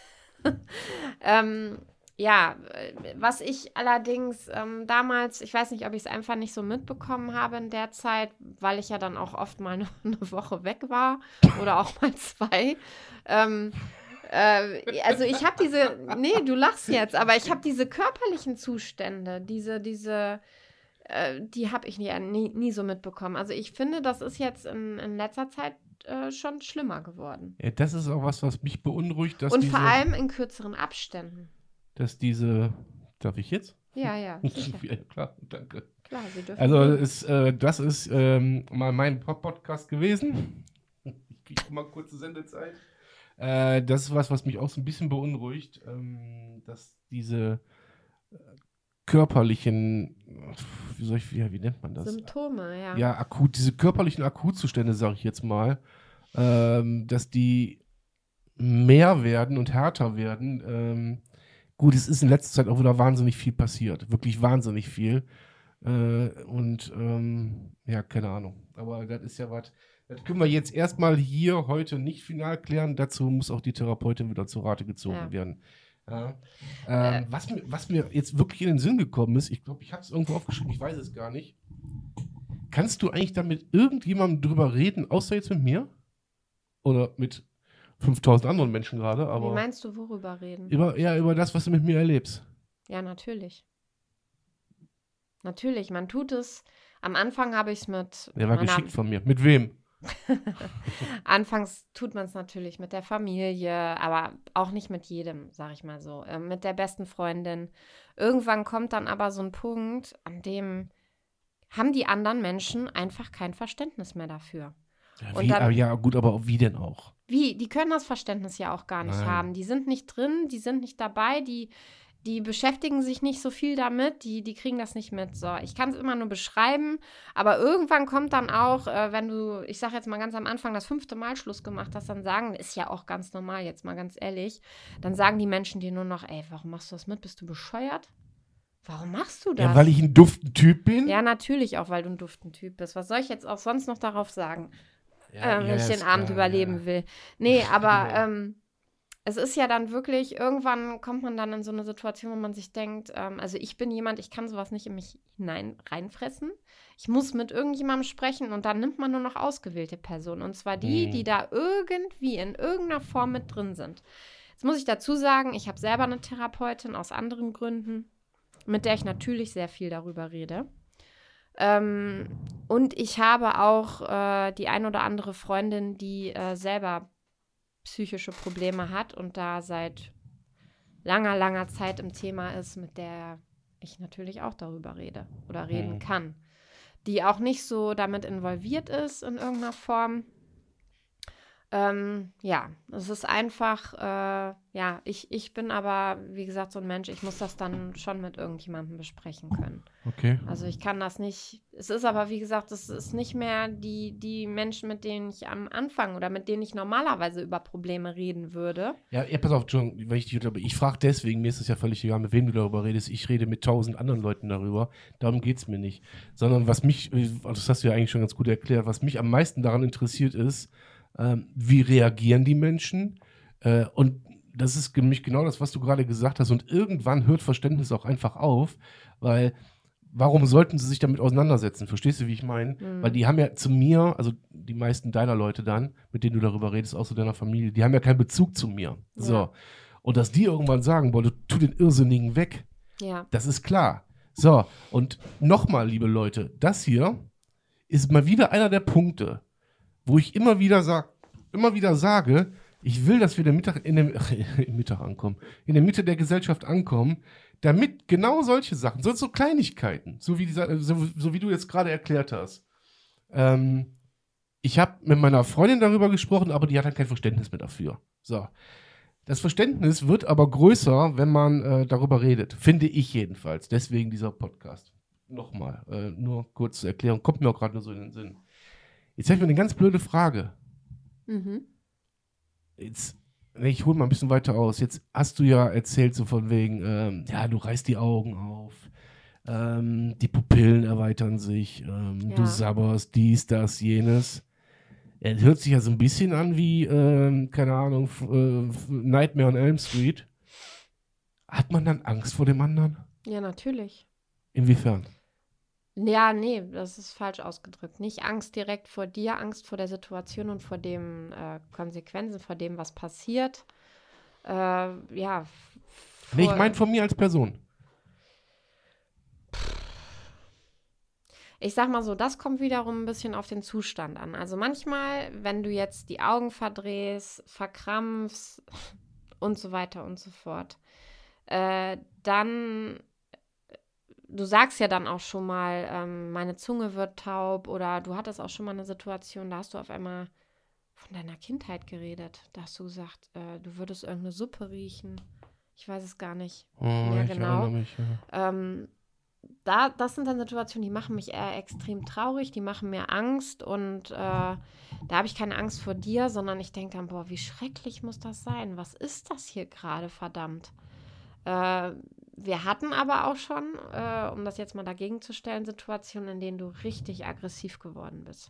Was ich allerdings damals, ich weiß nicht, ob ich es einfach nicht so mitbekommen habe in der Zeit, weil ich ja dann auch oft mal eine Woche weg war oder auch mal 2. Also ich habe du lachst jetzt, aber ich habe diese körperlichen Zustände, die habe ich nie so mitbekommen. Also ich finde, das ist jetzt in letzter Zeit schon schlimmer geworden. Ja, das ist auch was mich beunruhigt. Dass und vor allem in kürzeren Abständen. Darf ich jetzt? Ja, sicher. Ja, klar, danke. Klar, Sie dürfen. Also das ist mal mein Podcast gewesen. Ich kriege mal kurze Sendezeit. Das ist was mich auch so ein bisschen beunruhigt, dass diese körperlichen, wie nennt man das? Symptome, ja. Ja, diese körperlichen Akutzustände, sage ich jetzt mal, dass die mehr werden und härter werden. Gut, es ist in letzter Zeit auch wieder wahnsinnig viel passiert. Wirklich wahnsinnig viel. Keine Ahnung. Aber das ist ja was, das können wir jetzt erstmal hier heute nicht final klären. Dazu muss auch die Therapeutin wieder zur Rate gezogen werden. Ja. Was mir jetzt wirklich in den Sinn gekommen ist, ich glaube, ich habe es irgendwo aufgeschrieben, ich weiß es gar nicht. Kannst du eigentlich da mit irgendjemandem drüber reden, außer jetzt mit mir? Oder mit 5000 anderen Menschen gerade? Aber wie meinst du, worüber reden? Über das, was du mit mir erlebst. Ja, natürlich. Natürlich, man tut es. Am Anfang habe ich es mit... Der war geschickt von mir. Mit wem? Anfangs tut man es natürlich mit der Familie, aber auch nicht mit jedem, sag ich mal so. Mit der besten Freundin. Irgendwann kommt dann aber so ein Punkt, an dem haben die anderen Menschen einfach kein Verständnis mehr dafür. Aber wie denn auch? Wie? Die können das Verständnis ja auch gar nicht haben. Die sind nicht drin, die sind nicht dabei, die beschäftigen sich nicht so viel damit, die kriegen das nicht mit. So, ich kann es immer nur beschreiben, aber irgendwann kommt dann auch, wenn du, ich sag jetzt mal ganz am Anfang, das 5. Mal Schluss gemacht hast, dann sagen, ist ja auch ganz normal, jetzt mal ganz ehrlich, dann sagen die Menschen dir nur noch, ey, warum machst du das mit? Bist du bescheuert? Warum machst du das? Ja, weil ich ein Duften-Typ bin? Ja, natürlich auch, weil du ein Duften-Typ bist. Was soll ich jetzt auch sonst noch darauf sagen, wenn ich den Abend überleben will? Nee, aber es ist ja dann wirklich, irgendwann kommt man dann in so eine Situation, wo man sich denkt, also ich bin jemand, ich kann sowas nicht in mich reinfressen. Ich muss mit irgendjemandem sprechen und dann nimmt man nur noch ausgewählte Personen. Und zwar die da irgendwie in irgendeiner Form mit drin sind. Jetzt muss ich dazu sagen, ich habe selber eine Therapeutin aus anderen Gründen, mit der ich natürlich sehr viel darüber rede. Und ich habe auch die ein oder andere Freundin, die selber psychische Probleme hat und da seit langer Zeit im Thema ist, mit der ich natürlich auch darüber rede oder reden kann. Die auch nicht so damit involviert ist in irgendeiner Form. Ja, es ist einfach, ich bin aber, wie gesagt, so ein Mensch, ich muss das dann schon mit irgendjemandem besprechen können. Okay. Also ich kann das nicht, es ist aber, wie gesagt, es ist nicht mehr die Menschen, mit denen ich am Anfang oder mit denen ich normalerweise über Probleme reden würde. Ja, pass auf, John, ich frage deswegen, mir ist es ja völlig egal, mit wem du darüber redest. Ich rede mit 1000 anderen Leuten darüber. Darum geht es mir nicht. Sondern was mich, das hast du ja eigentlich schon ganz gut erklärt, was mich am meisten daran interessiert ist, wie reagieren die Menschen? Und das ist nämlich genau das, was du gerade gesagt hast. Und irgendwann hört Verständnis auch einfach auf, weil warum sollten sie sich damit auseinandersetzen? Verstehst du, wie ich meine? Weil die haben ja zu mir, also die meisten deiner Leute dann, mit denen du darüber redest, auch so deiner Familie, die haben ja keinen Bezug zu mir. Ja. So. Und dass die irgendwann sagen, boah, du tu den Irrsinnigen weg, Ja. das ist klar. So, und nochmal, liebe Leute, das hier ist mal wieder einer der Punkte, wo ich immer wieder sage, ich will, dass wir in der Mitte der Gesellschaft ankommen, damit genau solche Sachen, so Kleinigkeiten, so wie du jetzt gerade erklärt hast. Ich habe mit meiner Freundin darüber gesprochen, aber die hat halt kein Verständnis mehr dafür. So. Das Verständnis wird aber größer, wenn man darüber redet. Finde ich jedenfalls. Deswegen dieser Podcast. Nochmal, nur kurz zur Erklärung. Kommt mir auch gerade nur so in den Sinn. Jetzt habe ich mir eine ganz blöde Frage. Jetzt, ich hole mal ein bisschen weiter aus. Jetzt hast du ja erzählt so von wegen, du reißt die Augen auf, die Pupillen erweitern sich, du sabberst dies, das, jenes. Es hört sich ja so ein bisschen an wie, keine Ahnung, Nightmare on Elm Street. Hat man dann Angst vor dem anderen? Ja, natürlich. Inwiefern? Ja, nee, das ist falsch ausgedrückt. Nicht Angst direkt vor dir, Angst vor der Situation und vor den Konsequenzen, vor dem, was passiert. Nee, ich meine von mir als Person. Ich sag mal so, das kommt wiederum ein bisschen auf den Zustand an. Also manchmal, wenn du jetzt die Augen verdrehst, verkrampfst und so weiter und so fort, dann, du sagst ja dann auch schon mal, meine Zunge wird taub, oder du hattest auch schon mal eine Situation, da hast du auf einmal von deiner Kindheit geredet. Da hast du gesagt, du würdest irgendeine Suppe riechen. Ich weiß es gar nicht mehr genau. Mich, ja. Das sind dann Situationen, die machen mich eher extrem traurig, die machen mir Angst, und da habe ich keine Angst vor dir, sondern ich denke dann, boah, wie schrecklich muss das sein? Was ist das hier gerade, verdammt? Wir hatten aber auch schon, um das jetzt mal dagegen zu stellen, Situationen, in denen du richtig aggressiv geworden bist.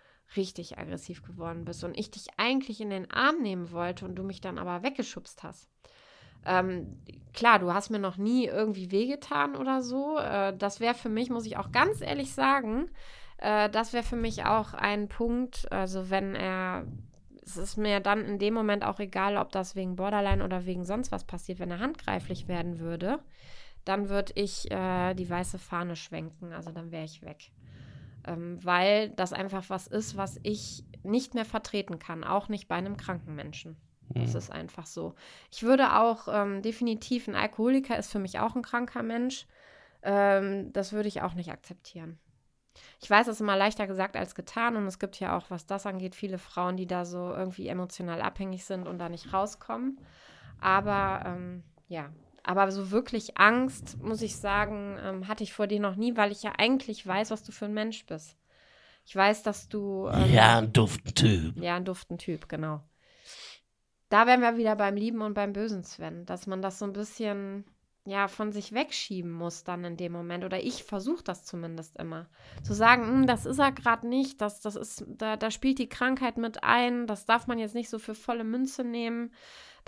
Und ich dich eigentlich in den Arm nehmen wollte und du mich dann aber weggeschubst hast. Klar, du hast mir noch nie irgendwie wehgetan oder so. Das wäre für mich, muss ich auch ganz ehrlich sagen, das wäre für mich auch ein Punkt, also es ist mir dann in dem Moment auch egal, ob das wegen Borderline oder wegen sonst was passiert, wenn er handgreiflich werden würde, dann würde ich die weiße Fahne schwenken, also dann wäre ich weg. Weil das einfach was ist, was ich nicht mehr vertreten kann, auch nicht bei einem kranken Menschen. Das ist einfach so. Ich würde auch definitiv, ein Alkoholiker ist für mich auch ein kranker Mensch. Das würde ich auch nicht akzeptieren. Ich weiß, es ist immer leichter gesagt als getan, und es gibt ja auch, was das angeht, viele Frauen, die da so irgendwie emotional abhängig sind und da nicht rauskommen. Aber aber so wirklich Angst, muss ich sagen, hatte ich vor dir noch nie, weil ich ja eigentlich weiß, was du für ein Mensch bist. Ich weiß, dass du... ein duften Typ. Ja, ein duften Typ, genau. Da wären wir wieder beim Lieben und beim bösen Sven, dass man das so ein bisschen von sich wegschieben muss dann in dem Moment. Oder ich versuche das zumindest immer. Zu sagen, das ist er gerade nicht, da spielt die Krankheit mit ein, das darf man jetzt nicht so für volle Münze nehmen. Du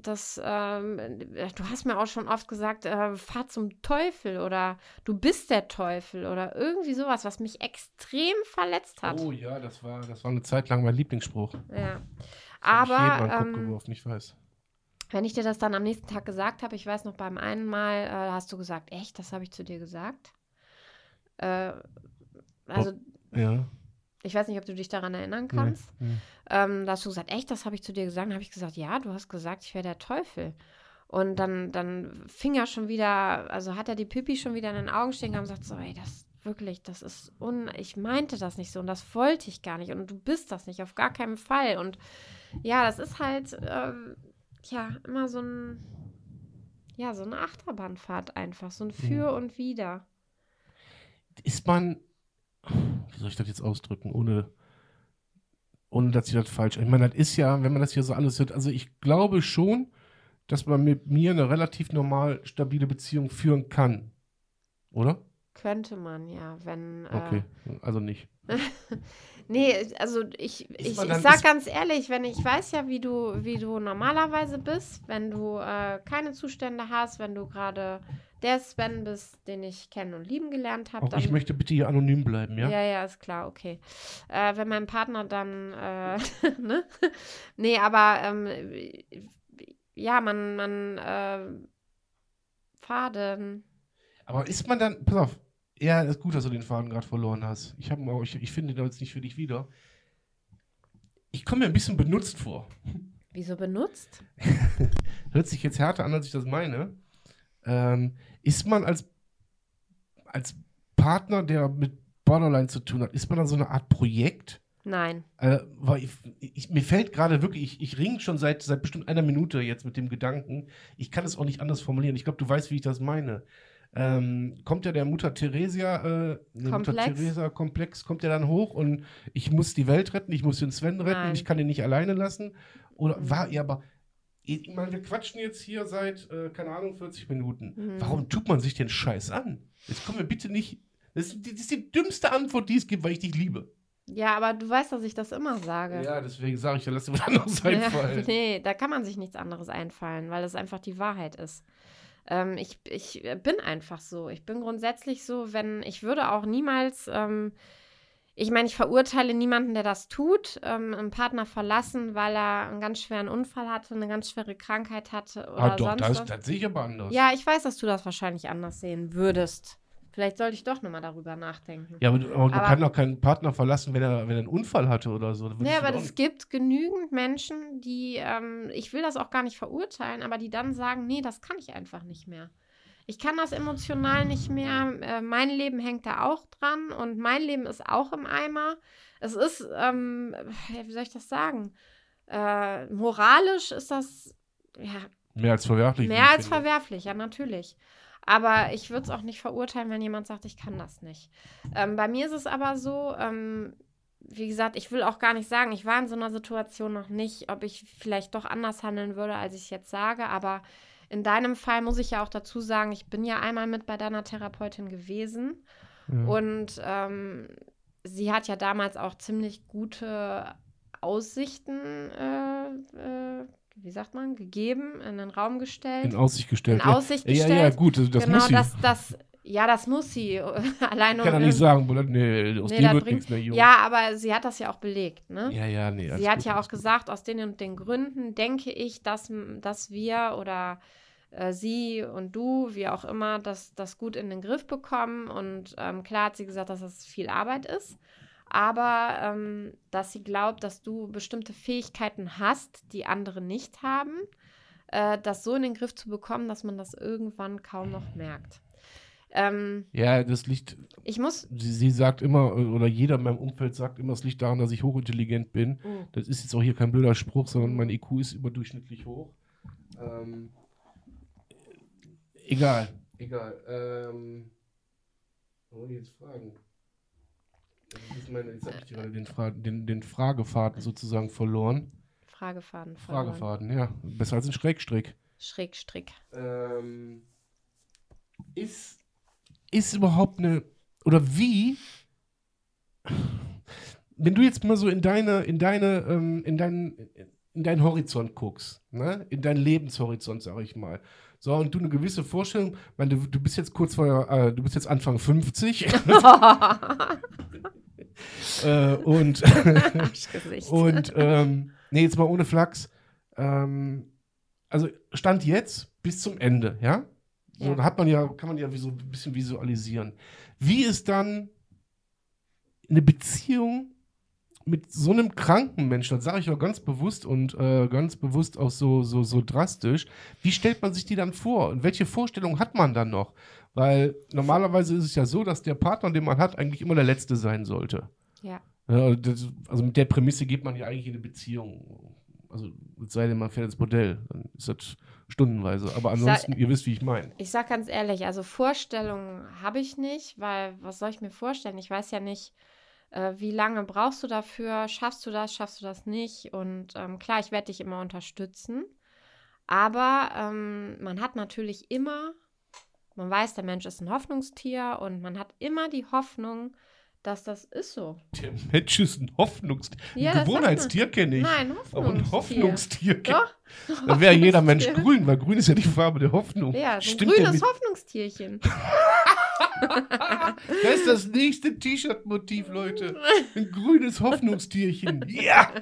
hast mir auch schon oft gesagt, fahr zum Teufel oder du bist der Teufel oder irgendwie sowas, was mich extrem verletzt hat. Oh ja, das war eine Zeit lang mein Lieblingsspruch. Ja. Aber ich weiß. Wenn ich dir das dann am nächsten Tag gesagt habe, ich weiß noch, beim einen Mal hast du gesagt, echt, das habe ich zu dir gesagt? Ja. Ich weiß nicht, ob du dich daran erinnern kannst. Nee. Da hast du gesagt, echt, das habe ich zu dir gesagt? Dann habe ich gesagt, ja, du hast gesagt, ich wäre der Teufel. Und dann fing er schon wieder, also hat er die Pipi schon wieder in den Augen stehen gehabt und sagt so, ey, wirklich, das ist ich meinte das nicht so und das wollte ich gar nicht und du bist das nicht, auf gar keinen Fall. Und ja, das ist halt, immer so eine Achterbahnfahrt einfach, so ein Für und Wider. Ist man, wie soll ich das jetzt ausdrücken, ohne dass ich das falsch. Ich meine, das ist ja, wenn man das hier so alles hört, also ich glaube schon, dass man mit mir eine relativ normal stabile Beziehung führen kann. Oder? Könnte man, ja, wenn. Okay, also nicht. Nee, also ich sag ganz ehrlich, ich weiß ja, wie du normalerweise bist, wenn du keine Zustände hast, wenn du gerade der Sven bist, den ich kennen und lieben gelernt habe. Auch ich möchte bitte hier anonym bleiben, ja? Ja, ist klar, okay. Wenn mein Partner dann, ne? Nee, aber ja, man Faden. Aber ist man dann, pass auf, ja, ist gut, dass du den Faden gerade verloren hast. Ich finde den jetzt nicht für dich wieder. Ich komme mir ein bisschen benutzt vor. Wieso benutzt? Hört sich jetzt härter an, als ich das meine. Ist man als Partner, der mit Borderline zu tun hat, ist man dann so eine Art Projekt? Nein. Weil mir fällt gerade wirklich, ich ringe schon seit bestimmt einer Minute jetzt mit dem Gedanken, ich kann es auch nicht anders formulieren. Ich glaube, du weißt, wie ich das meine. Kommt ja der Mutter Teresa-Komplex, kommt ja dann hoch und ich muss die Welt retten, ich muss den Sven retten, Nein. ich kann ihn nicht alleine lassen. Oder war er aber, ich meine, wir quatschen jetzt hier seit, keine Ahnung, 40 Minuten. Warum tut man sich den Scheiß an? Jetzt kommen wir bitte nicht, das ist die dümmste Antwort, die es gibt, weil ich dich liebe. Ja, aber du weißt, dass ich das immer sage. Ja, deswegen sage ich, ja, lass dir was anderes einfallen. Ja, nee, da kann man sich nichts anderes einfallen, weil es einfach die Wahrheit ist. Ich bin einfach so. Ich bin grundsätzlich so, ich würde auch niemals, ich meine, ich verurteile niemanden, der das tut, einen Partner verlassen, weil er einen ganz schweren Unfall hatte, eine ganz schwere Krankheit hatte oder Doch, sonst was. das sehe ich aber anders. Ja, ich weiß, dass du das wahrscheinlich anders sehen würdest. Vielleicht sollte ich doch nochmal darüber nachdenken. Ja, aber man kann doch keinen Partner verlassen, wenn er einen Unfall hatte oder so. Ja, aber es gibt genügend Menschen, die, ich will das auch gar nicht verurteilen, aber die dann sagen, nee, das kann ich einfach nicht mehr. Ich kann das emotional nicht mehr. Mein Leben hängt da auch dran und mein Leben ist auch im Eimer. Es ist, wie soll ich das sagen? Moralisch ist das, ja. Mehr als verwerflich. Mehr als verwerflich, ja, natürlich. Aber ich würde es auch nicht verurteilen, wenn jemand sagt, ich kann das nicht. Bei mir ist es aber so, wie gesagt, ich will auch gar nicht sagen, ich war in so einer Situation noch nicht, ob ich vielleicht doch anders handeln würde, als ich es jetzt sage. Aber in deinem Fall muss ich ja auch dazu sagen, ich bin ja einmal mit bei deiner Therapeutin gewesen. Ja. Und sie hat ja damals auch ziemlich gute Aussichten wie sagt man, gegeben, in den Raum gestellt. In Aussicht gestellt. Ja, gut, das muss sie. Das muss sie. Allein ich kann ja nicht sagen, nee, aus dir wird nichts mehr, Junge. Ja, aber sie hat das ja auch belegt, ne? Ja, nee. Sie hat ja auch gesagt, aus den und den Gründen denke ich, dass wir oder sie und du, wie auch immer, das gut in den Griff bekommen. Und klar hat sie gesagt, dass das viel Arbeit ist. Aber dass sie glaubt, dass du bestimmte Fähigkeiten hast, die andere nicht haben, das so in den Griff zu bekommen, dass man das irgendwann kaum noch merkt. Ja, das liegt. Sie sagt immer, oder jeder in meinem Umfeld sagt immer, es liegt daran, dass ich hochintelligent bin. Das ist jetzt auch hier kein blöder Spruch, sondern mein IQ ist überdurchschnittlich hoch. Egal. Was wollte ich jetzt fragen? Jetzt habe ich gerade den Fragefaden sozusagen verloren. Fragefaden, ja. Besser als ein Schrägstrick. Schrägstrick. Ist überhaupt eine, oder wie, wenn du jetzt mal so in deinen Horizont guckst, ne? In deinen Lebenshorizont, sag ich mal. So, und du eine gewisse Vorstellung, du bist jetzt du bist jetzt Anfang 50. Und nee, jetzt mal ohne Flachs. Also Stand jetzt bis zum Ende, ja? So, da kann man ja so ein bisschen visualisieren. Wie ist dann eine Beziehung mit so einem kranken Menschen, das sage ich auch ganz bewusst und ganz bewusst auch so drastisch, wie stellt man sich die dann vor? Und welche Vorstellungen hat man dann noch? Weil normalerweise ist es ja so, dass der Partner, den man hat, eigentlich immer der Letzte sein sollte. Ja. Also mit der Prämisse geht man ja eigentlich in eine Beziehung. Also es sei denn, man fährt ins Bordell, dann ist das stundenweise. Aber ansonsten, ihr wisst, wie ich meine. Ich sag ganz ehrlich, also Vorstellungen habe ich nicht, weil was soll ich mir vorstellen? Ich weiß ja nicht, wie lange brauchst du dafür? Schaffst du das nicht? Und klar, ich werde dich immer unterstützen. Aber man hat natürlich immer, man weiß, der Mensch ist ein Hoffnungstier und man hat immer die Hoffnung, dass das ist so. Der Mensch ist ein Hoffnungstier. Ja, ein Gewohnheitstier kenne ich. Nein, Aber ein Hoffnungstier Doch. Dann wäre jeder Mensch grün, weil grün ist ja die Farbe der Hoffnung. Ja, so ein Stimmt grünes Hoffnungstierchen. Das ist das nächste T-Shirt-Motiv, Leute. Ein grünes Hoffnungstierchen. Ja!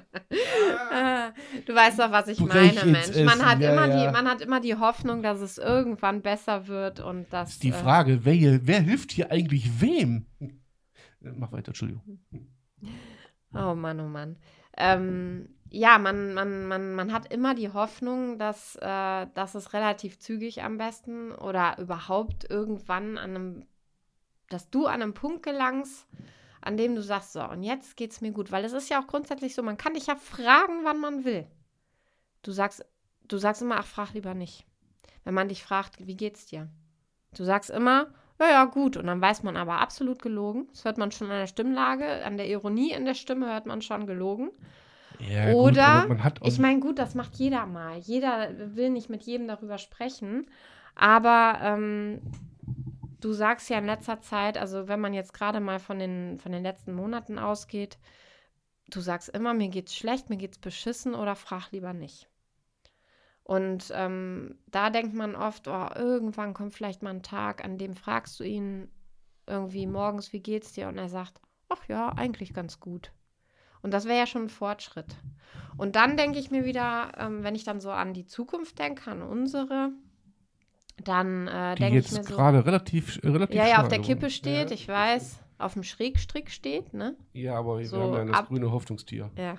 Du weißt doch, was ich meine, Mensch. Man hat immer die Hoffnung, dass es irgendwann besser wird und dass. Das ist die Frage, wer hilft hier eigentlich wem? Mach weiter, Entschuldigung. Oh Mann, oh Mann. Ja, man hat immer die Hoffnung, dass es relativ zügig am besten oder überhaupt irgendwann dass du an einem Punkt gelangst, an dem du sagst, so, und jetzt geht's mir gut. Weil es ist ja auch grundsätzlich so, man kann dich ja fragen, wann man will. Du sagst immer, ach, frag lieber nicht. Wenn man dich fragt, wie geht's dir? Du sagst immer, ja, gut. Und dann weiß man aber absolut gelogen. Das hört man schon an der Stimmlage, an der Ironie in der Stimme hört man schon gelogen. Ja, oder, gut, man hat ich meine, gut, das macht jeder mal. Jeder will nicht mit jedem darüber sprechen. Aber du sagst ja in letzter Zeit, also wenn man jetzt gerade mal von den letzten Monaten ausgeht, du sagst immer, mir geht's schlecht, mir geht's beschissen oder frag lieber nicht. Und da denkt man oft, oh, irgendwann kommt vielleicht mal ein Tag, an dem fragst du ihn irgendwie morgens, wie geht's dir? Und er sagt, ach ja, eigentlich ganz gut. Und das wäre ja schon ein Fortschritt. Und dann denke ich mir wieder, wenn ich dann so an die Zukunft denke, an unsere, dann denke ich mir so. Die jetzt gerade relativ ja, auf der Kippe steht, ich weiß, auf dem Schrägstrick steht, ne? Ja, aber so wir haben ja das grüne Hoffnungstier. Ja.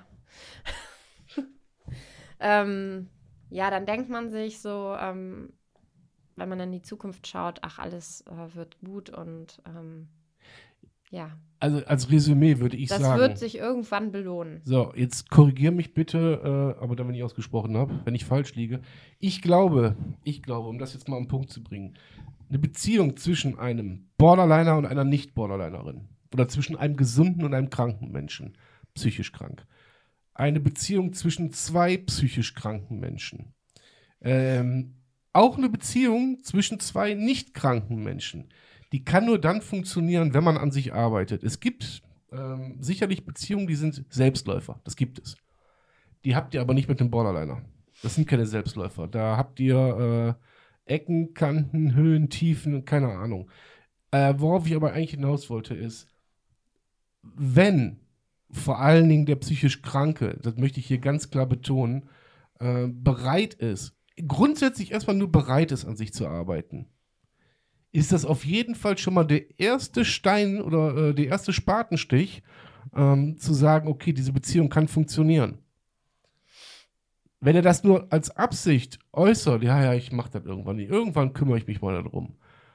Ja, dann denkt man sich so, wenn man in die Zukunft schaut, ach, alles wird gut und ja. Also als Resümee würde ich sagen. Das wird sich irgendwann belohnen. So, jetzt korrigier mich bitte, aber dann, wenn ich ausgesprochen habe, wenn ich falsch liege. Ich glaube, um das jetzt mal auf den Punkt zu bringen, eine Beziehung zwischen einem Borderliner und einer Nicht-Borderlinerin oder zwischen einem gesunden und einem kranken Menschen, psychisch krank. Eine Beziehung zwischen zwei psychisch kranken Menschen. Auch eine Beziehung zwischen zwei nicht kranken Menschen. Die kann nur dann funktionieren, wenn man an sich arbeitet. Es gibt sicherlich Beziehungen, die sind Selbstläufer. Das gibt es. Die habt ihr aber nicht mit dem Borderliner. Das sind keine Selbstläufer. Da habt ihr Ecken, Kanten, Höhen, Tiefen, keine Ahnung. Worauf ich aber eigentlich hinaus wollte ist, wenn vor allen Dingen der psychisch Kranke, das möchte ich hier ganz klar betonen, bereit ist, grundsätzlich erstmal nur bereit ist, an sich zu arbeiten, ist das auf jeden Fall schon mal der erste Stein oder der erste Spatenstich, zu sagen, okay, diese Beziehung kann funktionieren. Wenn er das nur als Absicht äußert, ja, ich mache das irgendwann nicht, irgendwann kümmere ich mich mal darum,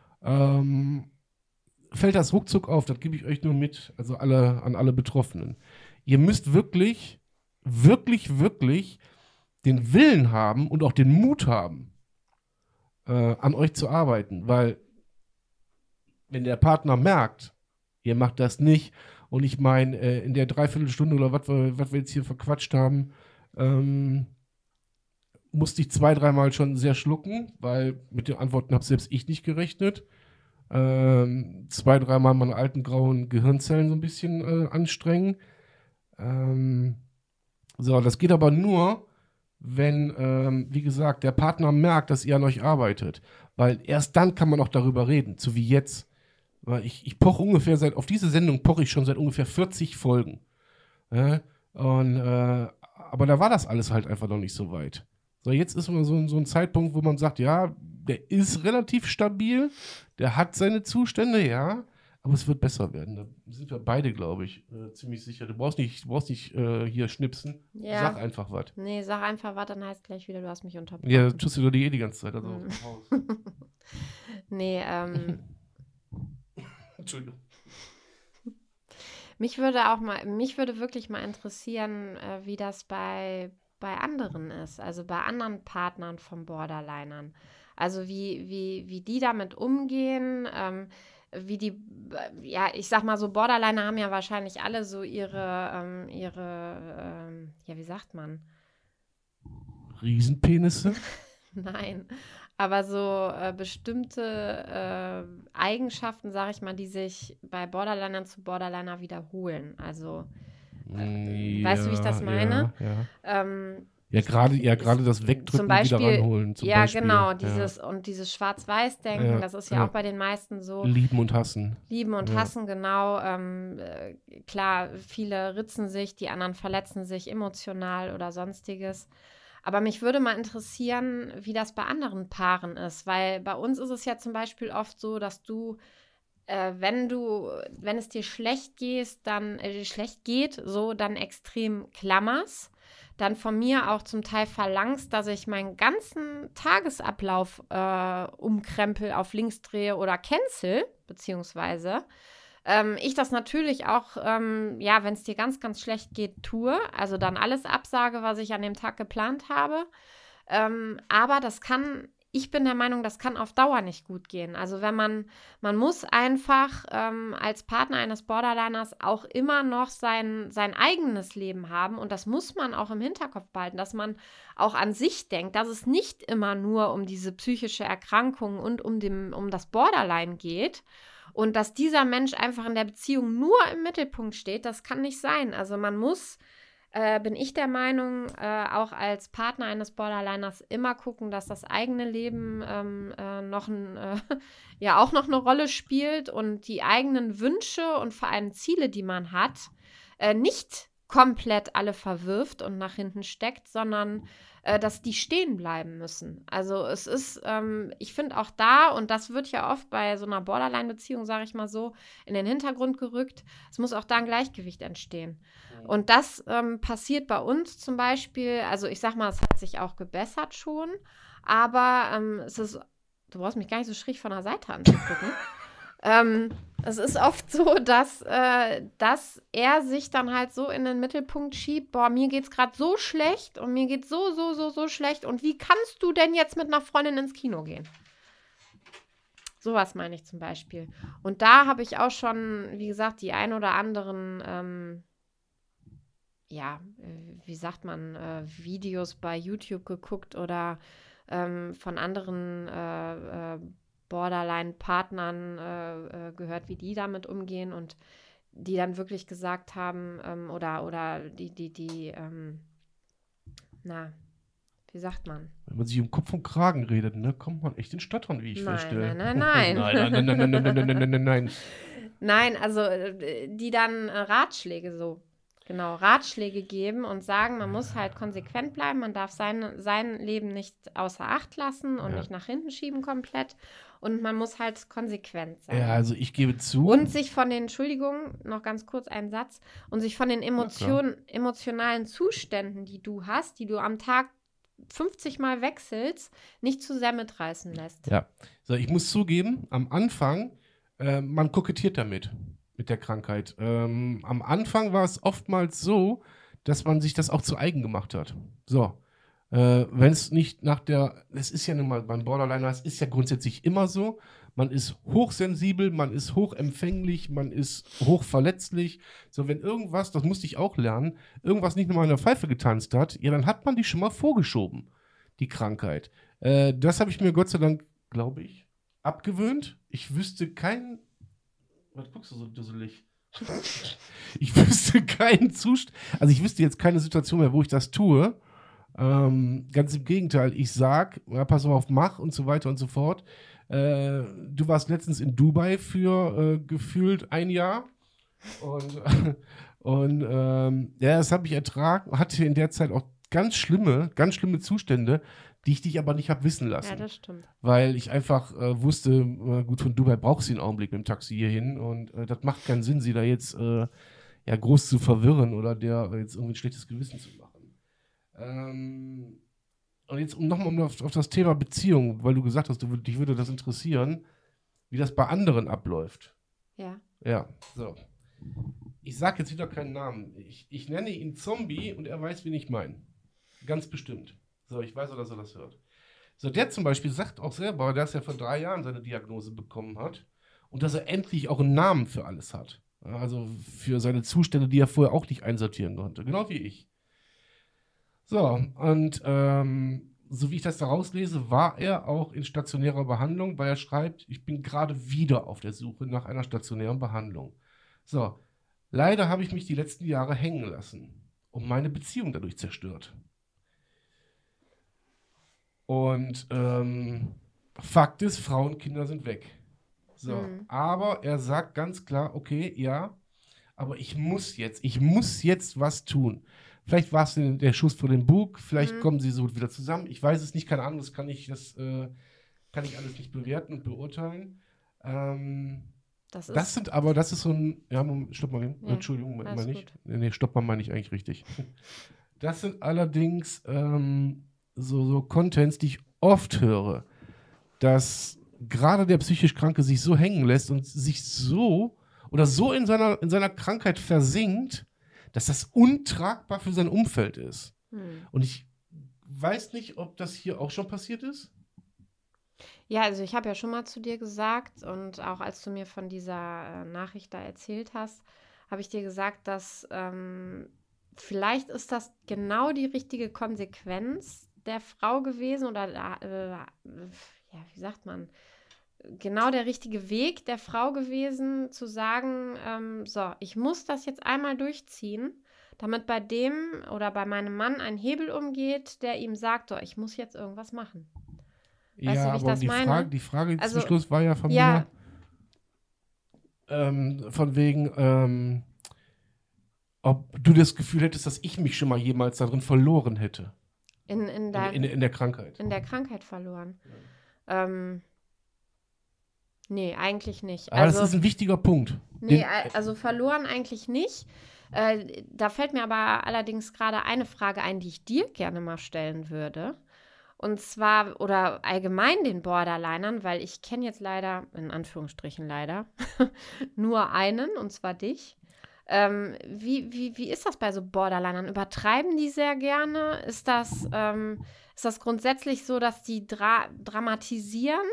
fällt das ruckzuck auf, das gebe ich euch nur mit, also an alle Betroffenen. Ihr müsst wirklich, wirklich, wirklich den Willen haben und auch den Mut haben, an euch zu arbeiten, weil wenn der Partner merkt, ihr macht das nicht und ich meine, in der Dreiviertelstunde oder was wir jetzt hier verquatscht haben, musste ich 2-3 Mal schon sehr schlucken, weil mit den Antworten habe selbst ich nicht gerechnet. 2-3 Mal meine alten grauen Gehirnzellen so ein bisschen anstrengen. So, das geht aber nur, wenn, wie gesagt, der Partner merkt, dass ihr an euch arbeitet. Weil erst dann kann man auch darüber reden, so wie jetzt. Weil ich poche ungefähr auf diese Sendung poche ich schon seit ungefähr 40 Folgen. Aber da war das alles halt einfach noch nicht so weit. So, jetzt ist immer so ein Zeitpunkt, wo man sagt, ja, der ist relativ stabil, der hat seine Zustände, ja, Aber es wird besser werden. Da sind wir beide, glaube ich, ziemlich sicher. Du brauchst nicht hier schnipsen. Ja. Sag einfach was. Nee, sag einfach was, dann heißt gleich wieder, du hast mich unterbrochen. Ja, das tust du doch die ganze Zeit. Also raus. Nee, Entschuldigung. mich würde wirklich mal interessieren, wie das bei anderen ist, also bei anderen Partnern von Borderlinern. Also wie die damit umgehen, wie die, ja, ich sag mal so, Borderliner haben ja wahrscheinlich alle so ihre, ja, wie sagt man? Riesenpenisse? Nein, aber so bestimmte Eigenschaften, sag ich mal, die sich bei Borderlinern zu Borderliner wiederholen. Also, weißt du, wie ich das meine? Ja. Ja, gerade das Wegdrücken, zum Beispiel, wieder ranholen. Zum ja, Beispiel. genau, Ja. und dieses Schwarz-Weiß-Denken, das ist ja auch bei den meisten so. Lieben und hassen. Lieben und hassen, genau. Klar, viele ritzen sich, die anderen verletzen sich emotional oder sonstiges. Aber mich würde mal interessieren, wie das bei anderen Paaren ist, weil bei uns ist es ja zum Beispiel oft so, dass du, wenn es dir schlecht geht, dann extrem klammerst, dann von mir auch zum Teil verlangst, dass ich meinen ganzen Tagesablauf umkrempel, auf links drehe oder cancel, beziehungsweise ich das natürlich auch, wenn es dir ganz, ganz schlecht geht, tue, also dann alles absage, was ich an dem Tag geplant habe, aber ich bin der Meinung, das kann auf Dauer nicht gut gehen. Also wenn man muss einfach als Partner eines Borderliners auch immer noch sein eigenes Leben haben und das muss man auch im Hinterkopf behalten, dass man auch an sich denkt, dass es nicht immer nur um diese psychische Erkrankung und um das Borderline geht und dass dieser Mensch einfach in der Beziehung nur im Mittelpunkt steht, das kann nicht sein. Also man muss bin ich der Meinung, auch als Partner eines Borderliners immer gucken, dass das eigene Leben auch noch eine Rolle spielt und die eigenen Wünsche und vor allem Ziele, die man hat, nicht komplett alle verwirft und nach hinten steckt, sondern dass die stehen bleiben müssen. Also es ist, ich finde auch da, und das wird ja oft bei so einer Borderline-Beziehung, sage ich mal so, in den Hintergrund gerückt, es muss auch da ein Gleichgewicht entstehen. Und das passiert bei uns zum Beispiel, also ich sag mal, es hat sich auch gebessert schon, aber es ist, du brauchst mich gar nicht so schräg von der Seite anzugucken. Es ist oft so, dass er sich dann halt so in den Mittelpunkt schiebt, boah, mir geht's gerade so schlecht und mir geht's so schlecht und wie kannst du denn jetzt mit einer Freundin ins Kino gehen? Sowas meine ich zum Beispiel. Und da habe ich auch schon, wie gesagt, die ein oder anderen, wie sagt man, Videos bei YouTube geguckt oder von anderen Borderline-Partnern gehört, wie die damit umgehen und die dann wirklich gesagt haben, wie sagt man? Wenn man sich um Kopf und Kragen redet, ne, kommt man echt in Stottern, wie ich feststelle. Nein. Nein. Nein, also die dann Ratschläge geben und sagen, man muss halt konsequent bleiben, man darf sein Leben nicht außer Acht lassen und nicht nach hinten schieben komplett und man muss halt konsequent sein. Ja, also ich gebe zu. Und sich von den, Entschuldigung, noch ganz kurz einen Satz, und sich von den emotionalen Zuständen, die du hast, die du am Tag 50 Mal wechselst, nicht zu sehr mitreißen lässt. Ja, so, ich muss zugeben, am Anfang, man kokettiert damit. Mit der Krankheit. Am Anfang war es oftmals so, dass man sich das auch zu eigen gemacht hat. So. Wenn es nicht es ist ja nun mal beim Borderliner, es ist ja grundsätzlich immer so, man ist hochsensibel, man ist hochempfänglich, man ist hochverletzlich. So, wenn irgendwas, das musste ich auch lernen, irgendwas nicht nochmal in der Pfeife getanzt hat, ja, dann hat man die schon mal vorgeschoben, die Krankheit. Das habe ich mir Gott sei Dank, glaube ich, abgewöhnt. Ich wüsste keinen. Was guckst du so dusselig? Ich wüsste keinen Zustand. Also ich wüsste jetzt keine Situation mehr, wo ich das tue. Ganz im Gegenteil. Ich sag, ja, pass auf, mach und so weiter und so fort. Du warst letztens in Dubai für gefühlt ein Jahr. Und das habe ich ertragen. Hatte in der Zeit auch ganz schlimme Zustände. die ich dich aber nicht habe wissen lassen. Ja, das stimmt. Weil ich einfach wusste, gut, von Dubai braucht sie einen Augenblick mit dem Taxi hierhin und das macht keinen Sinn, sie da jetzt groß zu verwirren oder der jetzt irgendwie ein schlechtes Gewissen zu machen. Und jetzt nochmal auf das Thema Beziehung, weil du gesagt hast, dich würde das interessieren, wie das bei anderen abläuft. Ja. Ja, so. Ich sage jetzt wieder keinen Namen. Ich nenne ihn Zombie und er weiß, wen ich meine. Ganz bestimmt. So, ich weiß auch, dass er das hört. So, der zum Beispiel sagt auch selber, dass er vor 3 Jahren seine Diagnose bekommen hat und dass er endlich auch einen Namen für alles hat. Also für seine Zustände, die er vorher auch nicht einsortieren konnte. Genau wie ich. So, und so wie ich das da rauslese, war er auch in stationärer Behandlung, weil er schreibt, ich bin gerade wieder auf der Suche nach einer stationären Behandlung. So, leider habe ich mich die letzten Jahre hängen lassen und meine Beziehung dadurch zerstört. Und Fakt ist, Frauen und Kinder sind weg. So, aber er sagt ganz klar, okay, ja, aber ich muss jetzt was tun. Vielleicht war es der Schuss vor den Bug, vielleicht kommen sie so wieder zusammen. Ich weiß es nicht, keine Ahnung, das kann ich alles nicht bewerten und beurteilen. Das ist so ein, ja, stopp mal, ja, Entschuldigung, mal nicht. Nee, stopp mal, meine ich eigentlich richtig. Das sind allerdings so Contents, die ich oft höre, dass gerade der psychisch Kranke sich so hängen lässt und sich so in seiner Krankheit versinkt, dass das untragbar für sein Umfeld ist. Und ich weiß nicht, ob das hier auch schon passiert ist. Ja, also ich habe ja schon mal zu dir gesagt und auch als du mir von dieser Nachricht da erzählt hast, habe ich dir gesagt, dass vielleicht ist das genau die richtige Konsequenz der Frau gewesen oder wie sagt man, genau der richtige Weg der Frau gewesen, zu sagen, so, ich muss das jetzt einmal durchziehen, damit bei dem oder bei meinem Mann ein Hebel umgeht, der ihm sagt, so, ich muss jetzt irgendwas machen. Weißt du, wie ich das meine? Die Frage zum Schluss war ja von mir, von wegen, ob du das Gefühl hättest, dass ich mich schon mal jemals darin verloren hätte. In der Krankheit. In der Krankheit verloren. Ja. Nee, eigentlich nicht. Aber das ist ein wichtiger Punkt. Nee, also verloren eigentlich nicht. Da fällt mir aber allerdings gerade eine Frage ein, die ich dir gerne mal stellen würde. Und zwar, oder allgemein den Borderlinern, weil ich kenne jetzt leider, in Anführungsstrichen leider, nur einen, und zwar dich. Wie ist das bei so Borderlinern? Übertreiben die sehr gerne? Ist das grundsätzlich so, dass die dramatisieren?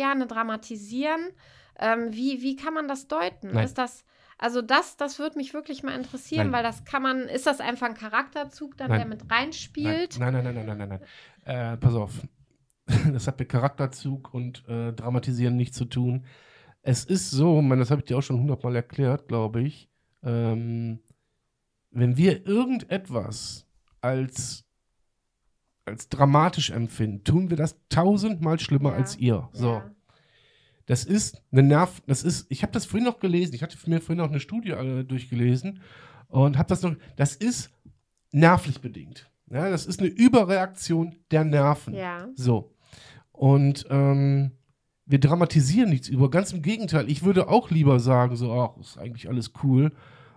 Wie kann man das deuten? Nein. Ist das, also das würde mich wirklich mal interessieren, Nein. weil ist das einfach ein Charakterzug dann, Nein. der mit reinspielt? Nein. Pass auf. Das hat mit Charakterzug und Dramatisieren nichts zu tun. Es ist so, das habe ich dir auch schon 100-mal erklärt, glaube ich, wenn wir irgendetwas als dramatisch empfinden, tun wir das 1000-mal schlimmer als ihr. So. Ja. Das ist ich habe das vorhin noch gelesen, ich hatte mir vorhin noch eine Studie durchgelesen und habe das ist nervlich bedingt. Ja, das ist eine Überreaktion der Nerven. Ja. So. Und wir dramatisieren nichts über. Ganz im Gegenteil. Ich würde auch lieber sagen, so, ach, ist eigentlich alles cool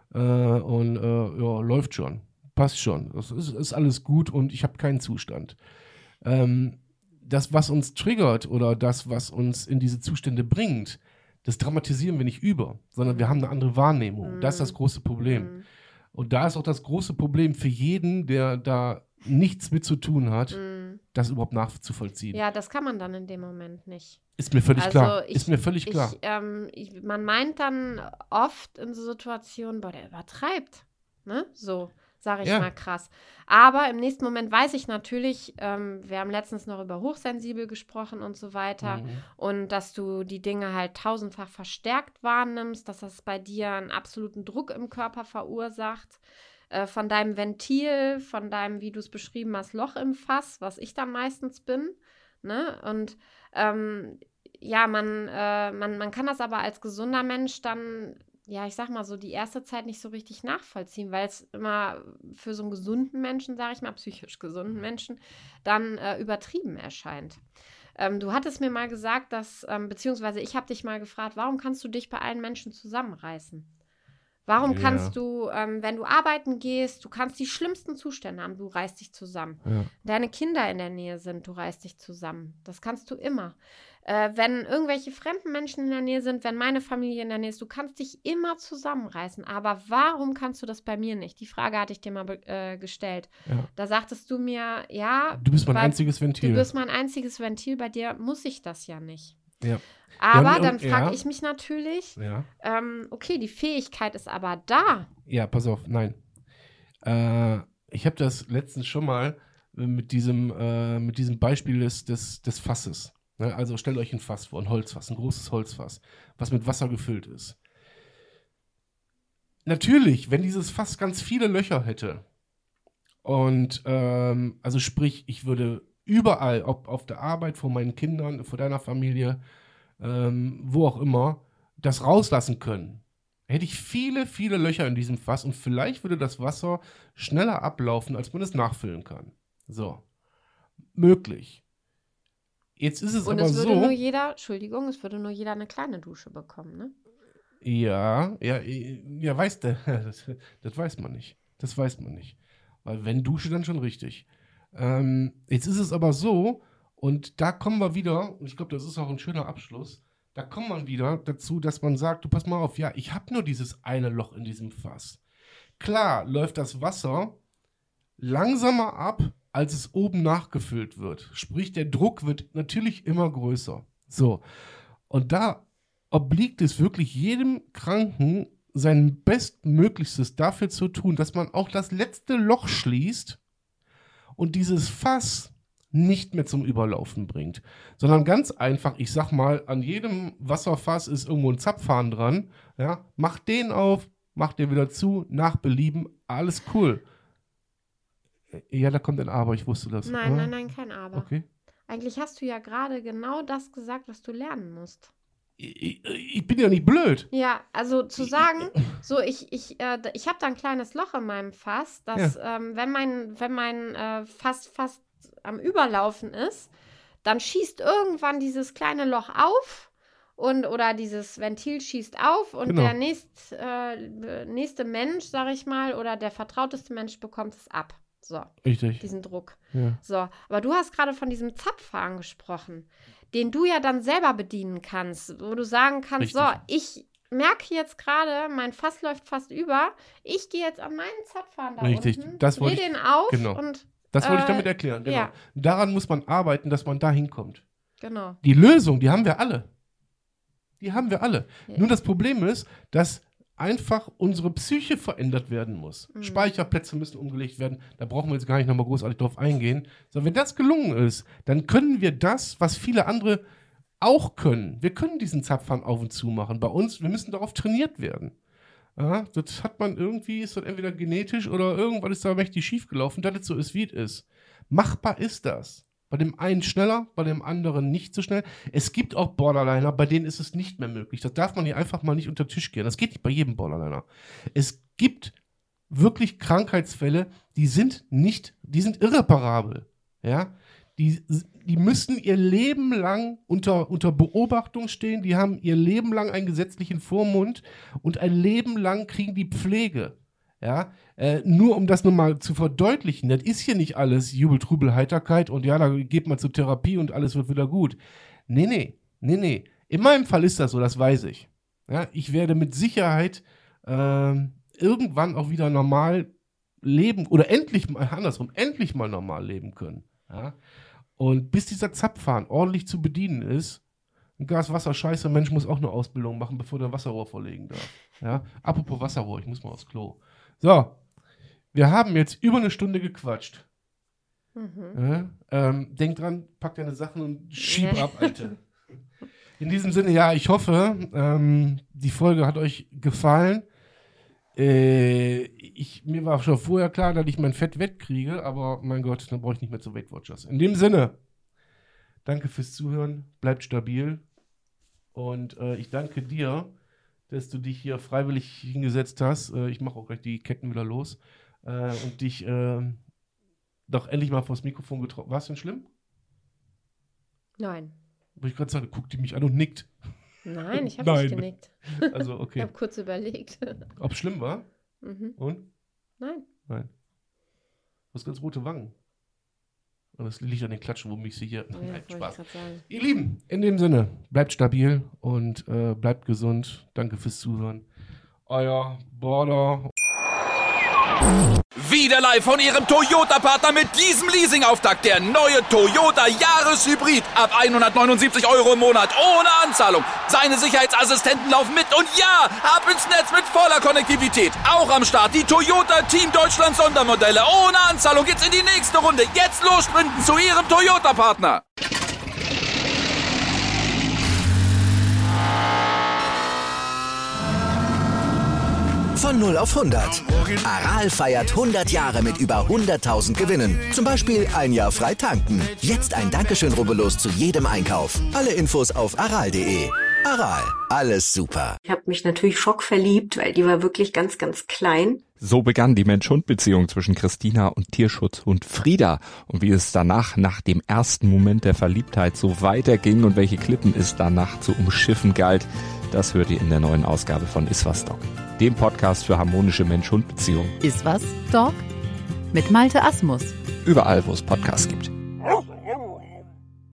läuft schon. Passt schon. Das ist alles gut und ich habe keinen Zustand. Das, was uns triggert oder das, was uns in diese Zustände bringt, das dramatisieren wir nicht über, sondern wir haben eine andere Wahrnehmung. Das ist das große Problem. Und da ist auch das große Problem für jeden, der da nichts mit zu tun hat, das überhaupt nachzuvollziehen. Ja, das kann man dann in dem Moment nicht. Ist mir völlig klar. Man meint dann oft in so Situationen, boah, der übertreibt. Ne? So, sage ich mal krass. Aber im nächsten Moment weiß ich natürlich, wir haben letztens noch über hochsensibel gesprochen und so weiter, und dass du die Dinge halt 1000-fach verstärkt wahrnimmst, dass das bei dir einen absoluten Druck im Körper verursacht, von deinem Ventil, von deinem, wie du es beschrieben hast, Loch im Fass, was ich dann meistens bin, ne? Und man kann das aber als gesunder Mensch dann ich sag mal so, die erste Zeit nicht so richtig nachvollziehen, weil es immer für so einen gesunden Menschen, sage ich mal, psychisch gesunden Menschen, dann übertrieben erscheint. Du hattest mir mal gesagt, beziehungsweise ich habe dich mal gefragt, warum kannst du dich bei allen Menschen zusammenreißen? Warum kannst du, wenn du arbeiten gehst, du kannst die schlimmsten Zustände haben, du reißt dich zusammen. Ja. Deine Kinder in der Nähe sind, du reißt dich zusammen. Das kannst du immer. Wenn irgendwelche fremden Menschen in der Nähe sind, wenn meine Familie in der Nähe ist, du kannst dich immer zusammenreißen. Aber warum kannst du das bei mir nicht? Die Frage hatte ich dir mal gestellt. Ja. Da sagtest du mir, ja. Du bist mein einziges Ventil. Du bist mein einziges Ventil, bei dir muss ich das ja nicht. Ja. Aber dann frage ich mich natürlich, okay, die Fähigkeit ist aber da. Ja, pass auf, nein. Ich habe das letztens schon mal mit diesem Beispiel des Fasses. Ne? Also stellt euch ein Fass vor, ein Holzfass, ein großes Holzfass, was mit Wasser gefüllt ist. Natürlich, wenn dieses Fass ganz viele Löcher hätte und also sprich, ich würde überall, ob auf der Arbeit, vor meinen Kindern, vor deiner Familie, wo auch immer, das rauslassen können. Hätte ich viele, viele Löcher in diesem Fass und vielleicht würde das Wasser schneller ablaufen, als man es nachfüllen kann. So. Möglich. Jetzt ist es und aber es würde so. Es würde nur jeder eine kleine Dusche bekommen, ne? Ja, weißt du, das weiß man nicht. Das weiß man nicht. Weil wenn Dusche, dann schon richtig. Jetzt ist es aber so, und da kommen wir wieder, und ich glaube, das ist auch ein schöner Abschluss, da kommt man wieder dazu, dass man sagt, du pass mal auf, ja, ich habe nur dieses eine Loch in diesem Fass. Klar läuft das Wasser langsamer ab, als es oben nachgefüllt wird. Sprich, der Druck wird natürlich immer größer. So, und da obliegt es wirklich jedem Kranken, sein Bestmöglichstes dafür zu tun, dass man auch das letzte Loch schließt und dieses Fass nicht mehr zum Überlaufen bringt, sondern ganz einfach, ich sag mal, an jedem Wasserfass ist irgendwo ein Zapfhahn dran, ja, mach den auf, mach den wieder zu, nach Belieben, alles cool. Ja, da kommt ein Aber, ich wusste das. Nein, kein Aber. Okay. Eigentlich hast du ja gerade genau das gesagt, was du lernen musst. Ich bin ja nicht blöd. Ja, also zu sagen, so ich habe da ein kleines Loch in meinem Fass, dass wenn mein Fass fast am Überlaufen ist, dann schießt irgendwann dieses kleine Loch auf oder dieses Ventil schießt auf und Genau. der nächste Mensch, sag ich mal, oder der vertrauteste Mensch bekommt es ab. So, Richtig. diesen Druck. Ja. So, aber du hast gerade von diesem Zapfhahn gesprochen, den du ja dann selber bedienen kannst, wo du sagen kannst, Richtig. so, ich merke jetzt gerade, mein Fass läuft fast über, ich gehe jetzt an meinen Zapfhahn da Richtig. unten, Das wollte dreh ich- den auf genau. und Das wollte ich damit erklären. Genau. ja. Daran muss man arbeiten, dass man da hinkommt. genau. Die Lösung, die haben wir alle. Die haben wir alle. Ja. Nur das Problem ist, dass einfach unsere Psyche verändert werden muss. Mhm. Speicherplätze müssen umgelegt werden. Da brauchen wir jetzt gar nicht nochmal großartig drauf eingehen. So, wenn das gelungen ist, dann können wir das, was viele andere auch können. Wir können diesen Zapfhahn auf und zu machen. Bei uns, wir müssen darauf trainiert werden. Ja, das hat man irgendwie, ist das entweder genetisch oder irgendwas ist da mächtig schief gelaufen, dass es so ist, wie es ist. Machbar ist das. Bei dem einen schneller, bei dem anderen nicht so schnell. Es gibt auch Borderliner, bei denen ist es nicht mehr möglich. Das darf man hier einfach mal nicht unter den Tisch gehen. Das geht nicht bei jedem Borderliner. Es gibt wirklich Krankheitsfälle, die sind irreparabel. Ja? Die müssen ihr Leben lang unter Beobachtung stehen, die haben ihr Leben lang einen gesetzlichen Vormund und ein Leben lang kriegen die Pflege. Ja, nur um das nochmal zu verdeutlichen, das ist hier nicht alles Jubel, Trubel, Heiterkeit und ja, da geht man zur Therapie und alles wird wieder gut. Nee. In meinem Fall ist das so, das weiß ich. Ja, ich werde mit Sicherheit irgendwann auch wieder normal leben oder endlich mal normal leben können. Ja? Und bis dieser Zapfhahn ordentlich zu bedienen ist, ein Gas, Wasser, Scheiße, Mensch muss auch eine Ausbildung machen, bevor der ein Wasserrohr vorlegen darf. Ja? Apropos Wasserrohr, ich muss mal aufs Klo. So, wir haben jetzt über eine Stunde gequatscht. Mhm. Ja? Denk dran, pack deine Sachen und schieb ab, Alter. In diesem Sinne, ja, ich hoffe, die Folge hat euch gefallen. Mir war schon vorher klar, dass ich mein Fett wettkriege, aber mein Gott, dann brauche ich nicht mehr zu Weight Watchers. In dem Sinne, danke fürs Zuhören, bleibt stabil und ich danke dir, dass du dich hier freiwillig hingesetzt hast. Ich mache auch gleich die Ketten wieder los. Und dich doch endlich mal vors Mikrofon getroffen. War es denn schlimm? Nein. Wollte ich gerade sagen, guckt die mich an und nickt. Nein, ich habe nicht genickt. Also, Ich okay. habe kurz überlegt. Ob es schlimm war? Mhm. Und? Nein. Nein. Du hast ganz rote Wangen. Und das liegt an den Klatschen, womit ich sie hier... Ja, Nein, wollte Spaß. ich grad sagen. Ihr Lieben, in dem Sinne, bleibt stabil und bleibt gesund. Danke fürs Zuhören. Euer Border. Wieder live von Ihrem Toyota-Partner mit diesem Leasing-Auftakt. Der neue Toyota Jahreshybrid. Ab 179 € im Monat. Ohne Anzahlung. Seine Sicherheitsassistenten laufen mit. Und ja, ab ins Netz mit voller Konnektivität. Auch am Start die Toyota Team Deutschland Sondermodelle. Ohne Anzahlung geht's in die nächste Runde. Jetzt los sprinten zu Ihrem Toyota-Partner. Von 0 auf 100. Aral feiert 100 Jahre mit über 100.000 Gewinnen. Zum Beispiel ein Jahr frei tanken. Jetzt ein Dankeschön, rubbellos zu jedem Einkauf. Alle Infos auf aral.de. Aral, alles super. Ich habe mich natürlich schockverliebt, weil die war wirklich ganz, ganz klein. So begann die Mensch-Hund-Beziehung zwischen Christina und Tierschutzhund Frieda. Und wie es danach, nach dem ersten Moment der Verliebtheit, so weiterging und welche Klippen es danach zu umschiffen galt, das hört ihr in der neuen Ausgabe von Iswas Dog, dem Podcast für harmonische Mensch-Hund-Beziehungen. Iswas Dog mit Malte Asmus. Überall, wo es Podcasts gibt.